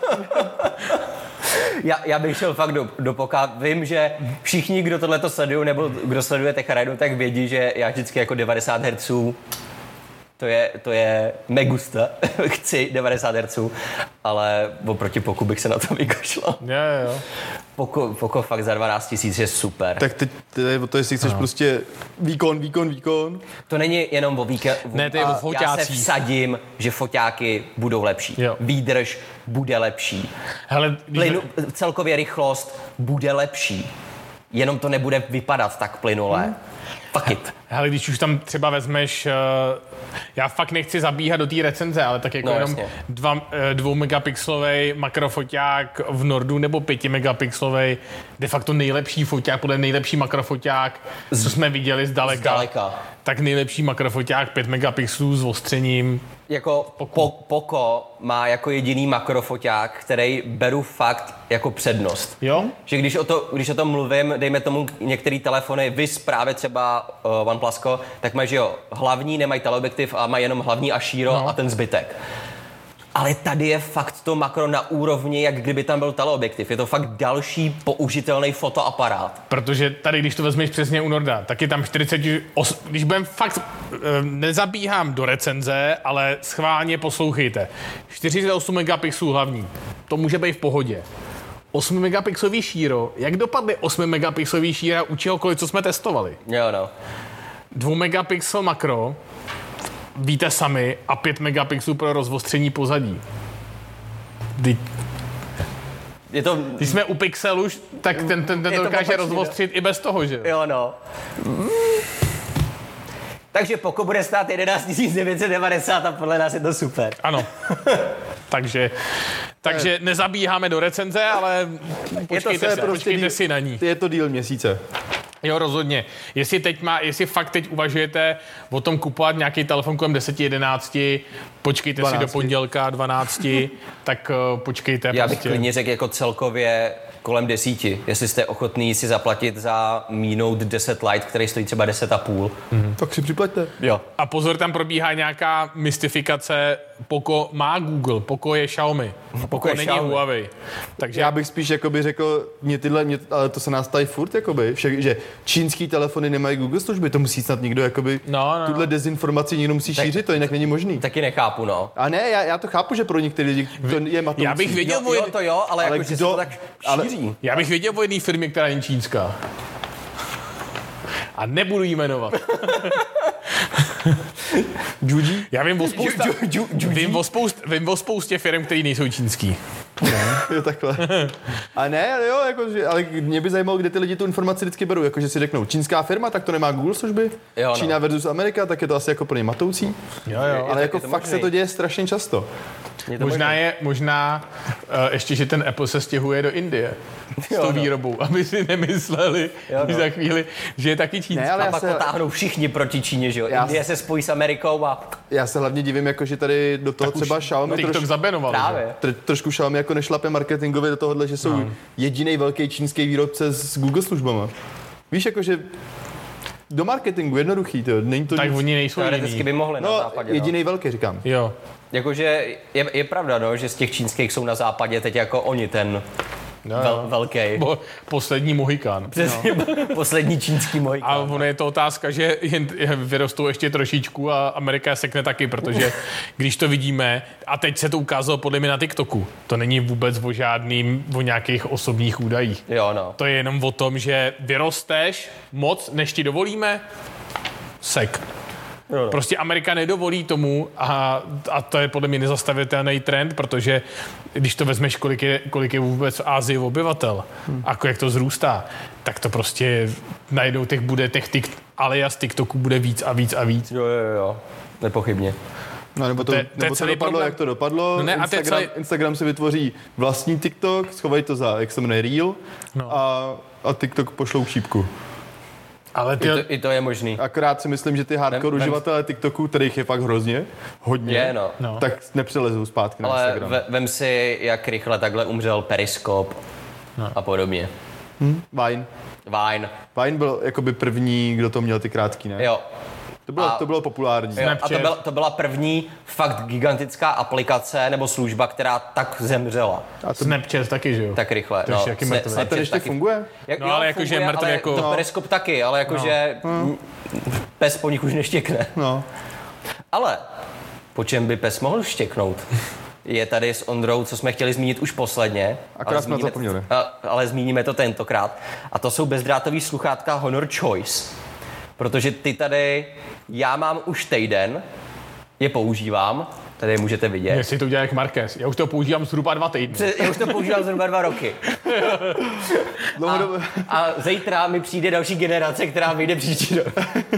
já, já bych šel fakt do, do Poka. Vím, že všichni, kdo tohleto sledují, nebo kdo sleduje TechRidu, tak vědí, že já vždycky jako devadesát hertzů to je, to je megusta. Chci devadesát hertzů, ale oproti Poku bych se na to vykašlal. Jo, jo, jo. Poco, Poco fakt za dvanáct tisíc je super. Tak teď to je o to, jestli chceš prostě výkon, výkon, výkon. To není jenom o víkend. Ne, to je o Já se foťácích. vsadím, že foťáky budou lepší. Jo. Výdrž bude lepší. Hele, když Plynu, celkově rychlost bude lepší. Jenom to nebude vypadat tak plynule. Hmm. Fuck it. Hele, když už tam třeba vezmeš, uh, já fakt nechci zabíhat do té recenze, ale tak jako No, jenom jasně. dva, uh, dvou megapixlový makrofoťák v Nordu nebo pěti megapixlový, de facto nejlepší foťák, podle nejlepší makrofoťák, co jsme viděli zdaleka. Zdaleka. Tak nejlepší makrofoťák pět megapixelů s ostřením. Jako po, Poco má jako jediný makrofoťák, který beru fakt jako přednost. Jo? Že když o, to, když o tom mluvím, dejme tomu některé telefony, vys právě třeba uh, OnePlusko, tak mají, že jo, hlavní, nemají teleobjektiv a mají jenom hlavní a šíro No. a ten zbytek. Ale tady je fakt to makro na úrovni, jak kdyby tam byl teleobjektiv. Je to fakt další použitelný fotoaparát. Protože tady, když to vezmeš přesně u Norda, tak je tam čtyřicet osm, když budem fakt, eh, nezabíhám do recenze, ale schválně poslouchejte. čtyřicet osm megapixelů hlavní, to může být v pohodě. osm megapixelový šíro, jak dopadly osm megapixelový šíra u čehokoliv, co jsme testovali? Jo, no. dva megapixel makro, víte sami, a pět megapixelů pro rozostření pozadí. Kdy, Je to... když jsme u pixelu, tak ten, ten, ten Je to to dokáže opačně, rozostřit i bez toho, že jo? Jo, no. Takže Poco bude stát jedenáct tisíc devět set devadesát a podle nás je to super. Ano. takže, takže nezabíháme do recenze, ale počkejte, to je si, prostě počkejte díl, si na ní. Je to díl měsíce. Jo, rozhodně. Jestli teď má, jestli fakt teď uvažujete o tom kupovat nějaký telefon kolem deset jedenáct, počkejte dvanáct si do pondělka dvanáct, tak uh, počkejte. Já prostě. bych klidně řekl jako celkově kolem desíti, jestli jste ochotný si zaplatit za Mi Note deset Lite, který stojí třeba deset a půl. Mm-hmm. Tak si připlaťte. Jo. A pozor, tam probíhá nějaká mystifikace. Poco má Google, Poco je Xiaomi. Poco, Poco je není Xiaomi. Huawei. Takže já bych spíš jakoby řekl, mě tyhle, mě, ale to se nás tady furt, jakoby, vše, že čínský telefony nemají Google služby, to musí snad někdo, jakoby, no, no, tuhle no. dezinformaci někdo musí tak, šířit, to jinak není možný. Taky nechápu, no. A ne, já, já to chápu, že pro některé lidi to je matoucí. Já bych věděl, jo, jo, to jo, ale, ale jako, kdo, že se to tak šíří. Ale, já bych věděl o jedné firmě, která není čínská. A nebudu jí jmenovat. Juji? Já vím o, spousta, ju, ju, ju, vím o, spoust, vím o spoustě firm, které nejsou čínský. Ne, jo, takhle. A ne, ale jo, jakože, ale mě by zajímalo, kde ty lidi tu informaci vždycky berou. Jakože si řeknou, čínská firma, tak to nemá Google služby. Jo, no. Čína versus Amerika, tak je to asi jako plně matoucí. Jo, jo. Ale jako fakt možný. Se to děje strašně často. Je možná možný. je, možná uh, ještě, že ten Apple se stěhuje do Indie s tou výrobou, no. Aby si nemysleli jo, no. za chvíli, že je taky čínský. Ne, ale a pak se... potáhnou všichni proti Číně, že jo? Já Indie se spojí s Amerikou a... Já se hlavně divím, jako, že tady do toho tak třeba Xiaomi TikTok troš... zabenoval. Právě. Tr- trošku Xiaomi jako nešlape marketingově do tohohle, že jsou no. jediný velký čínský výrobce s Google službama. Víš, jakože do marketingu jednoduchý, to není to tak nic. oni nejsou jiný. by mohli no, na západě. Jediný no. velký, říkám. Jo. Jakože je, je pravda, no, že z těch čínských jsou na západě teď jako oni ten no, vel, velký. Bo, poslední Mohikán. Přesně, no. Poslední čínský Mohikán. A ono je to otázka, že jen vyrostou ještě trošičku a Amerika sekne taky, protože když to vidíme, a teď se to ukázalo podle mě na TikToku, to není vůbec o žádným, o nějakých osobních údajích. Jo, no. To je jenom o tom, že vyrosteš moc, než ti dovolíme, sek. Jo, no. Prostě Amerika nedovolí tomu a, a to je podle mě nezastavitelný trend, protože když to vezmeš, kolik je, kolik je vůbec v Asii obyvatel, hmm. a jak to zrůstá, tak to prostě najednou těch bude těch tik, alias TikToku bude víc a víc a víc. Jo, jo, jo, nepochybně. No, nebo to, to, nebo to dopadlo, problém. Jak to dopadlo. No ne, Instagram, celý... Instagram si vytvoří vlastní TikTok, schovají to za, jak se jmenuje, Reel no. a, a TikTok pošlou k šípku. Ale ty... I, to, I to je možný. Akorát si myslím, že ty hardcore vem, uživatelé TikToku, kterých je fakt hrozně, hodně, je, no. No. tak nepřelezou zpátky na ale Instagram. Ale vem si, jak rychle takhle umřel Periscope no. a podobně. Hm? Vine. Vine. Vine byl jakoby první, kdo to měl ty krátký, ne? Jo. To bylo, a, to bylo populární. Jo, a to, byl, to byla první fakt gigantická aplikace nebo služba, která tak zemřela. A to Snapchat taky, že jo? Tak rychle. To no, Sna- a ten ještě taky funguje? Jak, no, jo, ale jakože je mrtvý jako... To no. Periskop taky, ale jakože no. pes po nich už neštěkne. No. Ale po čem by pes mohl štěknout? Je tady s Ondrou, co jsme chtěli zmínit už posledně. Akorát jsme to zapomněli. Ale zmíníme to tentokrát. A to jsou bezdrátový sluchátka Honor Choice. Protože ty tady, já mám už týden, je používám, tady je můžete vidět. Jestli to udělá jak Marquez, já už to používám zhruba dva týdny. Já už to používám zhruba dva roky. a, a zítra mi přijde další generace, která vyjde příští rok.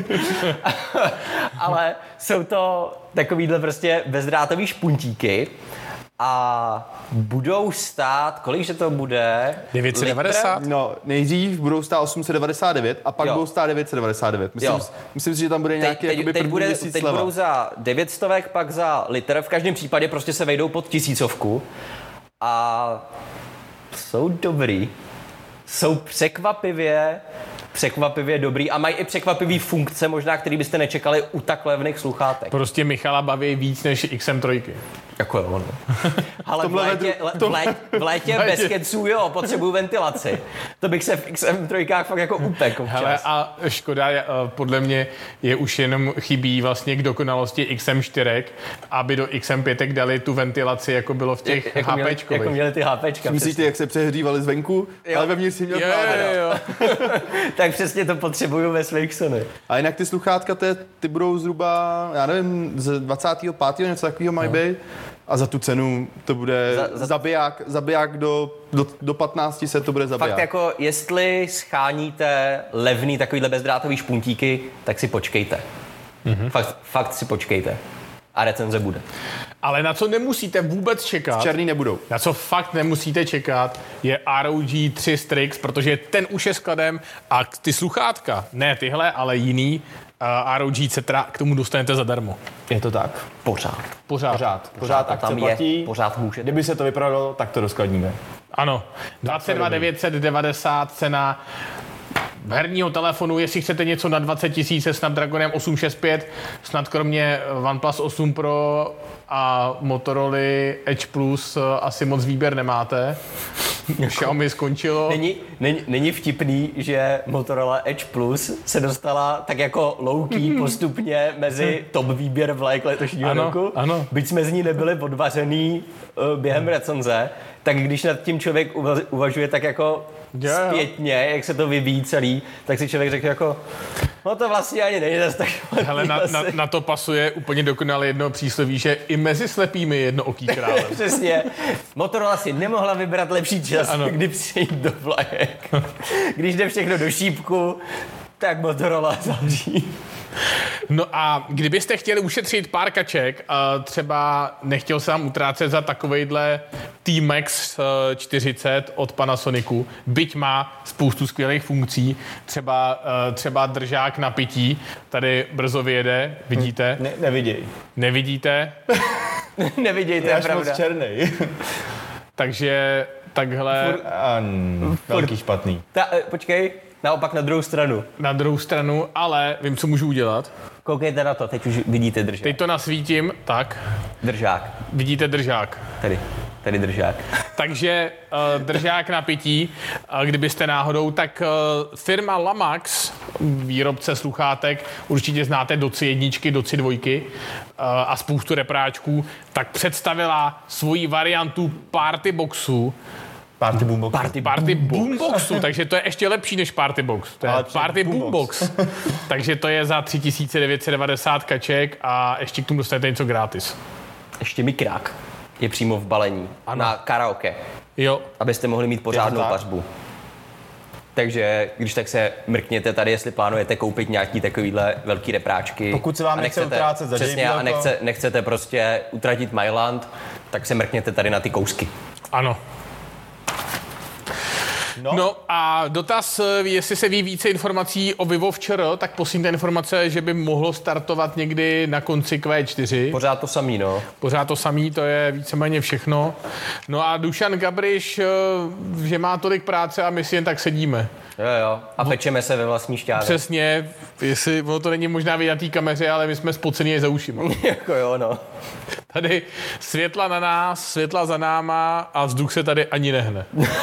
Ale jsou to takovýhle prostě bezdrátový špuntíky a budou stát, kolik že to bude? devět set devadesát? No, nejdřív budou stát osm set devadesát devět a pak jo. budou stát devět set devadesát devět. Myslím, myslím si, že tam bude nějaký teď, jakoby teď první bude, měsíc teď sleva. Budou za devět stovek, pak za litr. V každém případě prostě se vejdou pod tisícovku. A jsou dobrý. Jsou překvapivě překvapivě dobrý a mají i překvapivý funkce, možná, který byste nečekali u tak levných sluchátek. Prostě Michala baví víc než X M tři. Jako jo, no. Ale v létě, le, v létě, v létě bez keců, jo, potřebuju ventilaci. To bych se v X M tři fakt jako upekl občas. Hele, a škoda, podle mě je už jenom chybí vlastně k dokonalosti X M čtyři, aby do X M pět dali tu ventilaci, jako bylo v těch jako HPčkových. Jako měli ty HPčka. Myslíte, jak se přehřívali zvenku, jo. Ale vevnitř si měl plávat. Tak přesně to potřebuju ve svých Sony. A jinak ty sluchátka, ty, ty budou zhruba, já nevím, z dvacátého pátého něco takového mají být. A za tu cenu to bude za, za... zabiják, zabiják do, do, do patnáct set to bude zabiják. Fakt jako, jestli scháníte levný takovýhle bezdrátový špuntíky, tak si počkejte. Mm-hmm. Fakt, fakt si počkejte. A recenze bude. Ale na co nemusíte vůbec čekat, černý nebudou. Na co fakt nemusíte čekat, je R O G tři Strix, protože ten už je skladem a ty sluchátka, ne tyhle, ale jiný, uh, R O G Cetra, k tomu dostanete zadarmo. Je to tak? Pořád. Pořád. Pořád. Pořád akce tam platí. Je, pořád můžete. Kdyby se to vyprodalo, tak to doskladníme. Ano. dvacet dva devět set devadesát cena herního telefonu, jestli chcete něco na dvacet tisíc se Snapdragonem osm šest pět, snad kromě OnePlus osm Pro a Motorola Edge Plus asi moc výběr nemáte. Xiaomi skončilo. Není, není, není vtipný, že Motorola Edge Plus se dostala tak jako low-key postupně mezi top výběr v lék letošního ano, roku. Ano. Byť jsme z ní nebyli odvařený uh, během recenze, tak když nad tím člověk uva- uvažuje tak jako Jo, jo. zpětně, jak se to vyvíjí celý, tak si člověk řekne jako, no to vlastně ani není zase tak. Hele, na, na, na to pasuje úplně dokonale jedno přísloví, že i mezi slepými je jedno oký králem. Přesně. Motorola si nemohla vybrat lepší čas, Ano. kdy přejít do vlajek. Když jde všechno do šípku, tak Motorola zavří. No a kdybyste chtěli ušetřit pár kaček, a třeba nechtěl jsem utrácet za takovejhle T-Max čtyřicet od Panasonicu, byť má spoustu skvělých funkcí, třeba, třeba držák na pití, tady brzo vyjede, vidíte? Ne, neviděj. Nevidíte? Nevidějte, Je je až pravda. moc černej. Takže takhle A, velký špatný. Ta, eh, počkej, naopak na druhou stranu. na druhou stranu, ale vím, co můžu udělat. Koukejte na to, teď už vidíte držák. Teď to nasvítím, tak, Držák. vidíte držák. Tady, tady držák. Takže uh, držák na pití, uh, kdybyste náhodou, tak uh, firma Lamax, výrobce sluchátek, určitě znáte Doci jedničky, Doci dvojky uh, a spoustu repráčků, tak představila svoji variantu Party Boxu, Party Boombox. Party, Party Boomboxu, takže to je ještě lepší než Party Box. To je Ale Party Boombox. Boombox. Takže to je za tři tisíce devět set devadesát kaček a ještě k tomu dostanete něco gratis. Ještě mikrák je přímo v balení. Ano. Na karaoke, Jo, abyste mohli mít pořádnou tak. pařbu. Takže když tak se mrkněte tady, jestli plánujete koupit nějaký takovýhle velký repráčky. Pokud se vám a nechce nechcete- utrácet za přesně, J B L ko. a nechce, nechcete prostě utratit Myland, tak se mrkněte tady na ty kousky. ano. No. No a dotaz, jestli se ví více informací o Vivo včera, tak posílíte informace, že by mohlo startovat někdy na konci Q čtyři. Pořád to samý, no. Pořád to samý, to je víceméně všechno. No a Dušan Gabriš, že má tolik práce a my si jen tak sedíme. Jo, jo. A pečeme se ve vlastní šťávě. Přesně, jestli, ono to není možná vidět na té kameře, ale my jsme spocený za ušima. Jako jo, no. Tady světla na nás, světla za náma a vzduch se tady ani nehne.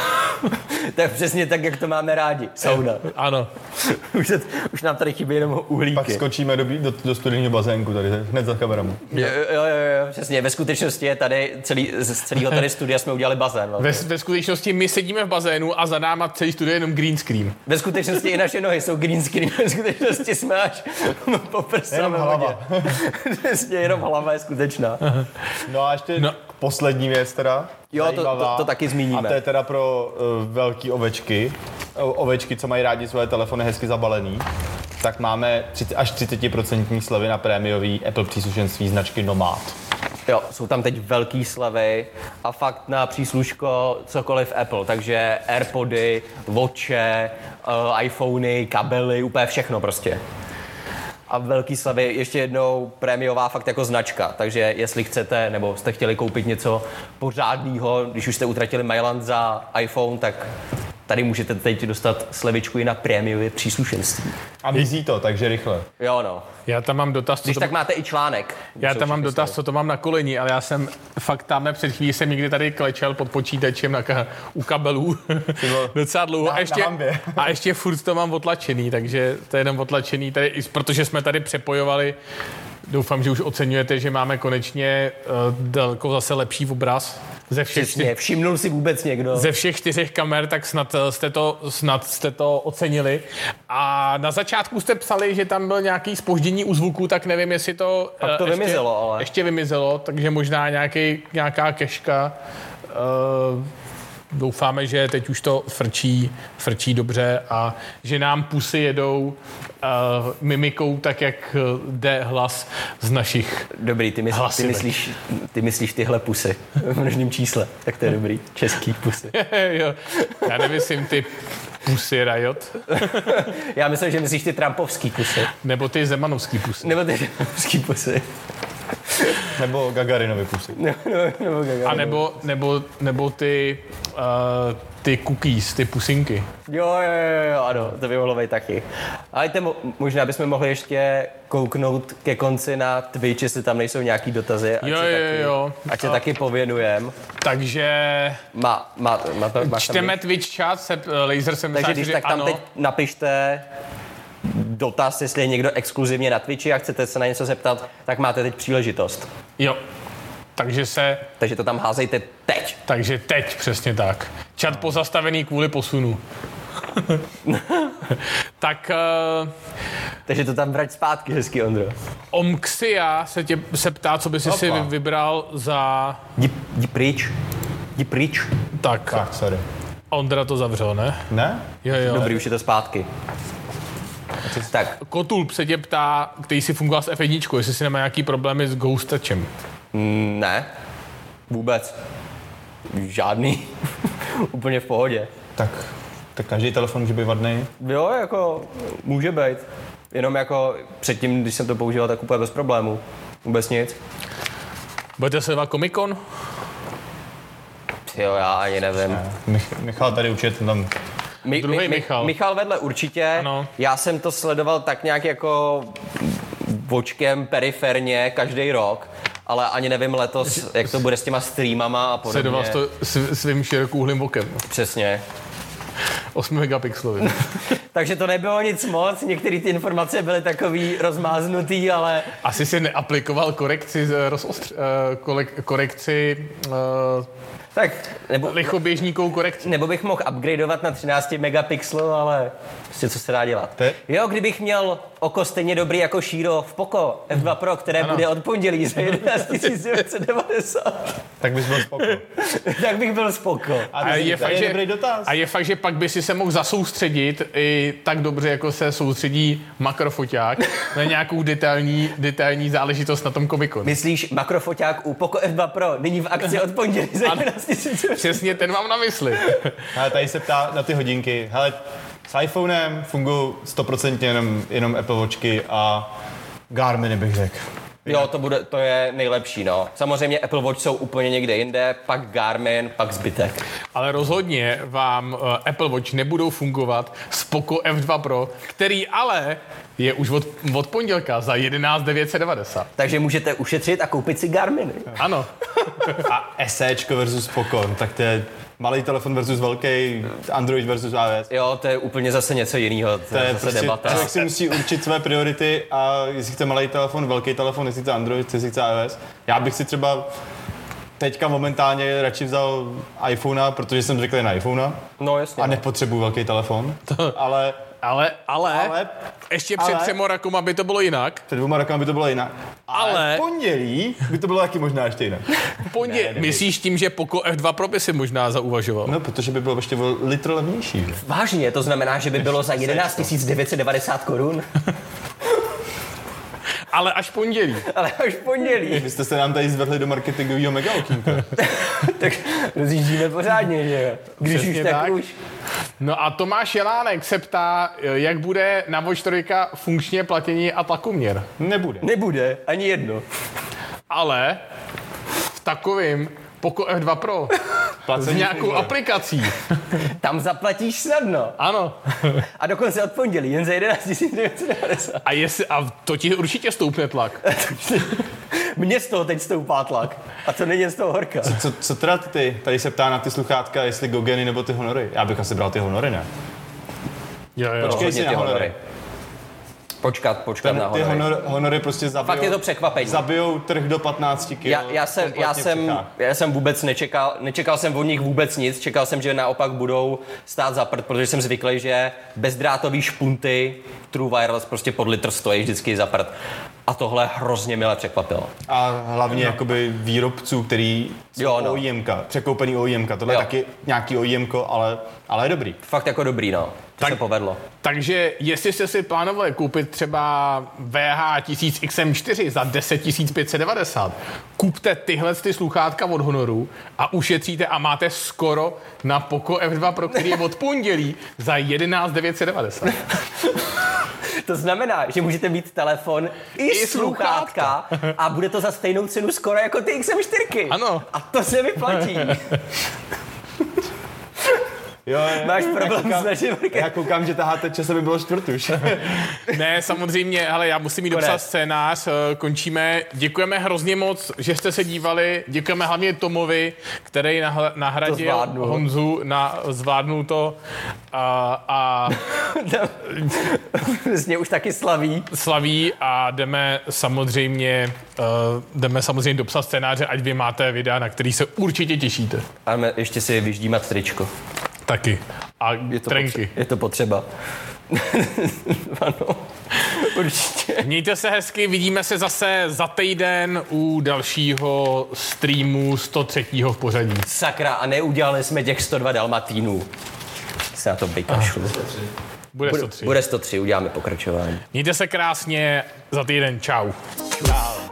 To je přesně tak, jak to máme rádi. Sauna. Ano. už, se, už nám tady chybí jenom uhlíky. Pak skočíme do, do, do studenního bazénku tady, hned za kamerami. Jo, jo, jo, jo, přesně. Ve skutečnosti je tady celý, z celého tady studia jsme udělali bazén. Ve, ve skutečnosti my sedíme v bazénu a za náma celý studio je jenom green screen. Ve skutečnosti i naše nohy jsou green screen. Ve skutečnosti jsme až po prsa Jenom ve hlava. vodě. Přesně, jenom hlava je skutečná. No a ještě No. no. poslední věc teda. Jo, to- zajímavá. to- to taky zmíníme. A to je teda pro uh, velký ovečky. O, ovečky, co mají rádi svoje telefony hezky zabalený. Tak máme třicet, až třicet procent slevy na prémiový Apple příslušenství značky Nomad. Jo, jsou tam teď velký slevy a fakt na přísluško cokoliv Apple, takže AirPody, Watche, uh, iPhony, kabely, úplně všechno prostě. A velký slevy, ještě jednou prémiová fakt jako značka, takže jestli chcete, nebo jste chtěli koupit něco pořádného, když už jste utratili Myland za iPhone, tak tady můžete teď dostat slevičku i na prémiové příslušenství. A mizí to, takže rychle. Jo no, Já tam mám dotaz, co když to, tak máte i článek. já Jsou tam mám všechny dotaz, slevy. co to mám na koleni, ale já jsem fakt tamhle před chvílí jsem někdy tady klečel pod počítačem na ka- u kabelů docela dlouho. Na- a, ještě, na hambě. a ještě furt to mám otlačený, takže to je jenom otlačený, tady, i protože jsme tady přepojovali. Doufám, že už oceňujete, že máme konečně uh, daleko zase lepší obraz ze všech, Přesně, čtyř, všimnul si vůbec někdo? ze všech čtyřech kamer, tak snad eh, jste, to, snad jste to ocenili. A na začátku jste psali, že tam byl nějaký zpoždění u zvuku, tak nevím, jestli to, Pak to eh, ještě, vymizelo, ale. ještě vymizelo, takže možná nějaký, nějaká keška uh, doufáme, že teď už to frčí, frčí dobře a že nám pusy jedou uh, mimikou tak, jak jde hlas z našich Dobrý, ty, mysl, ty, myslíš, ty myslíš tyhle pusy v množném čísle, tak to je dobrý, český pusy. Jo, já nemyslím ty pusy Riot. Já myslím, že myslíš ty trumpovský pusy. Nebo ty zemanovský pusy. Nebo ty zemanovský pusy. Nebo Gagarinovy pusy. Nebo, nebo, nebo Gagarinové. A nebo, nebo, nebo ty, uh, ty cookies, ty pusinky. Jo, jo, jo, jo, ano, to by mohlo být taky. Ale te, možná bychom mohli ještě kouknout ke konci na Twitch, jestli tam nejsou nějaký dotazy. Ať Jo, se jo, taky, jo. Ať se taky pověnujem. Takže Má, má, má to, čteme Twitch chat, se, Laser sedmdesát čtyři, takže když tak tam ano. teď napište dotaz, jestli je někdo exkluzivně na Twitchi a chcete se na něco zeptat, tak máte teď příležitost. Jo, takže se, Takže to tam házejte teď. takže teď přesně tak. Chat pozastavený kvůli posunu. Tak uh, Takže to tam vrať zpátky hezky, Ondro. Omxia se tě se ptá, co by si si vybral za... Jdi, jdi pryč. Jdi pryč. Tak, Tak, sorry. Ondra to zavřel, ne? Ne? Jo, jo. Dobrý, už je to zpátky. Tak, Kotulp se tě ptá, který si fungoval s F jedna, jestli si nemá nějaký problémy s Ghost Touchem. mm, ne. Vůbec. Žádný. Úplně v pohodě. Tak, tak každý telefon může být vadný. Jo, jako může být. Jenom jako předtím, když jsem to používal, tak úplně bez problémů. Vůbec nic. Budete sledovat Comic-Con? Jo, já ani nevím. Mich- Michal tady určitě tam... Mi, Druhý Michal. Michal vedle určitě. Ano. Já jsem to sledoval tak nějak jako vočkem periferně každý rok, ale ani nevím letos, jak to bude s těma streamama a podobně. Sledoval jsi to s- svým širokouhlým okem. Přesně. osm megapixelový. Takže to nebylo nic moc, některé ty informace byly takový rozmáznutý, ale Asi si neaplikoval korekci, z rozostř, uh, kolek, korekci uh, tak, nebo, lichoběžníkou korekci. nebo bych mohl upgradeovat na třináct megapixelů, ale prostě co se dá dělat. Te- Jo, kdybych měl oko stejně dobrý jako Shiro v Poco F dva Pro, které Ano. bude od pondělí za jedenáct tisíc devět set devadesát, Tak bys byl spokojný. tak bych byl spoko. A je, fakt, je že, dobrý dotaz. a je fakt, že pak by si se mohl zasoustředit i tak dobře, jako se soustředí makrofoťák na nějakou detailní, detailní záležitost na tom Comic-Con. Myslíš makrofoťák u Poco F dva Pro, nyní v akci od pondělí za jedenáct tisíc? Přesně ten mám na mysli. Hele, tady se ptá na ty hodinky. Hele, s iPhonem fungují stoprocentně jenom, jenom Apple Watchky a Garminy bych řekl. Jo, to, bude, to je nejlepší, no. Samozřejmě Apple Watch jsou úplně někde jinde, pak Garmin, pak zbytek. Ale rozhodně vám uh, Apple Watch nebudou fungovat s Poco F dva Pro, který ale je už od, od pondělka za jedenáct tisíc devět set devadesát. Takže můžete ušetřit a koupit si Garminy. Ano. A SEčko versus Poco, tak to je malý telefon versus velký, Android versus iOS. Jo, to je úplně zase něco jiného. To, To je zase prostě, debata. člověk si musí určit své priority a jestli chce malý telefon, velký telefon, jestli chce Android, jestli chce iOS. Já bych si třeba teďka momentálně radši vzal iPhonea, protože jsem zvyklý na iPhonea No jasně. a nepotřebuji velký telefon, ale Ale, ale, Ale- ještě před ale- třema rokama by to bylo jinak. před dvěma rokama by to bylo jinak. Ale- v pondělí by to bylo taky možná ještě jinak. Pondě, myslíš tím, že Poco F dva Pro by si možná zauvažoval? No, protože by bylo ještě o litr levnější. Že? Vážně, to znamená, že by bylo za jedenáct tisíc devět set devadesát korun, Ale až pondělí. ale až v pondělí. Vy jste se nám tady zvedli do marketingového mega okýnka. Tak rozjíždíme pořádně, že jo? Když Přesně už tak, tak. už. No a Tomáš Jelánek se ptá, jak bude na Watch tři funkčně platění a tlakoměr. Nebude. Nebude, ani jedno. Ale v takovým Poco F dva Pro s Placení nějakou funguje. aplikací. Tam zaplatíš snadno. Ano. A dokonce od pondělí, jen za jedenáct tisíc devět set devadesát. A, jestli, a to ti určitě stoupne tlak. Mně z toho teď stoupá tlak. A to není z toho horka. Co, co teda ty? Tady se ptá na ty sluchátka, jestli Gogeny nebo ty Honory. Já bych asi bral ty Honory, ne? Jo, jo. Počkej si Hodně na ty Honory. honory. Počkat, počkat Ten, na ty honory. honor, Honory prostě zabijou, Fakt je to překvapení. zabijou trh do patnáct kil. Já, já, jsem, já, kompletně v jsem, Čechách. já jsem vůbec nečekal, nečekal jsem od nich vůbec nic, čekal jsem, že naopak budou stát za prd, protože jsem zvyklý, že bezdrátový špunty True Wireless prostě pod litr stojí vždycky za prd. A tohle hrozně mile překvapilo. A hlavně no. jakoby výrobců, který jo, no. O E M ka, překoupený O E M ka. Tohle jo. je taky nějaký O E M ko, ale, ale je dobrý. Fakt jako dobrý, no. To tak, se povedlo. Takže jestli jste si plánovali koupit třeba V H tisíc X M čtyři za deset tisíc pět set devadesát, kupte tyhle ty sluchátka od Honoru a ušetříte a máte skoro na Poco F dva Pro, který je od pondělí za jedenáct tisíc devět set devadesát. To znamená, že můžete mít telefon i, I sluchátka a bude to za stejnou cenu skoro jako ty X M čtyři. Ano. A to se vyplatí. Jo, je, máš problém koukám, s naším. Já koukám, že taháte čas, aby bylo čtvrt už. Ne, samozřejmě, ale já musím mít dopsat scénář, končíme. Děkujeme hrozně moc, že jste se dívali. Děkujeme hlavně Tomovi, který nahradil Honzu, na, zvládnul to a, a vlastně už taky slaví. Slaví a jdeme samozřejmě uh, jdeme samozřejmě dopsat scénáře, ať vy máte videa, na který se určitě těšíte. A ještě si vyždímat tričko. Taky. A je to trenky. Potře- je to potřeba. Ano, určitě. Mějte se hezky, vidíme se zase za týden u dalšího streamu sto tři. v pořadí. Sakra, a neudělali jsme těch sto dva Dalmatínů. Se na to vykašlu. Bude sto tři. Bude sto tři, uděláme pokračování. Mějte se krásně, za týden, čau. Čau.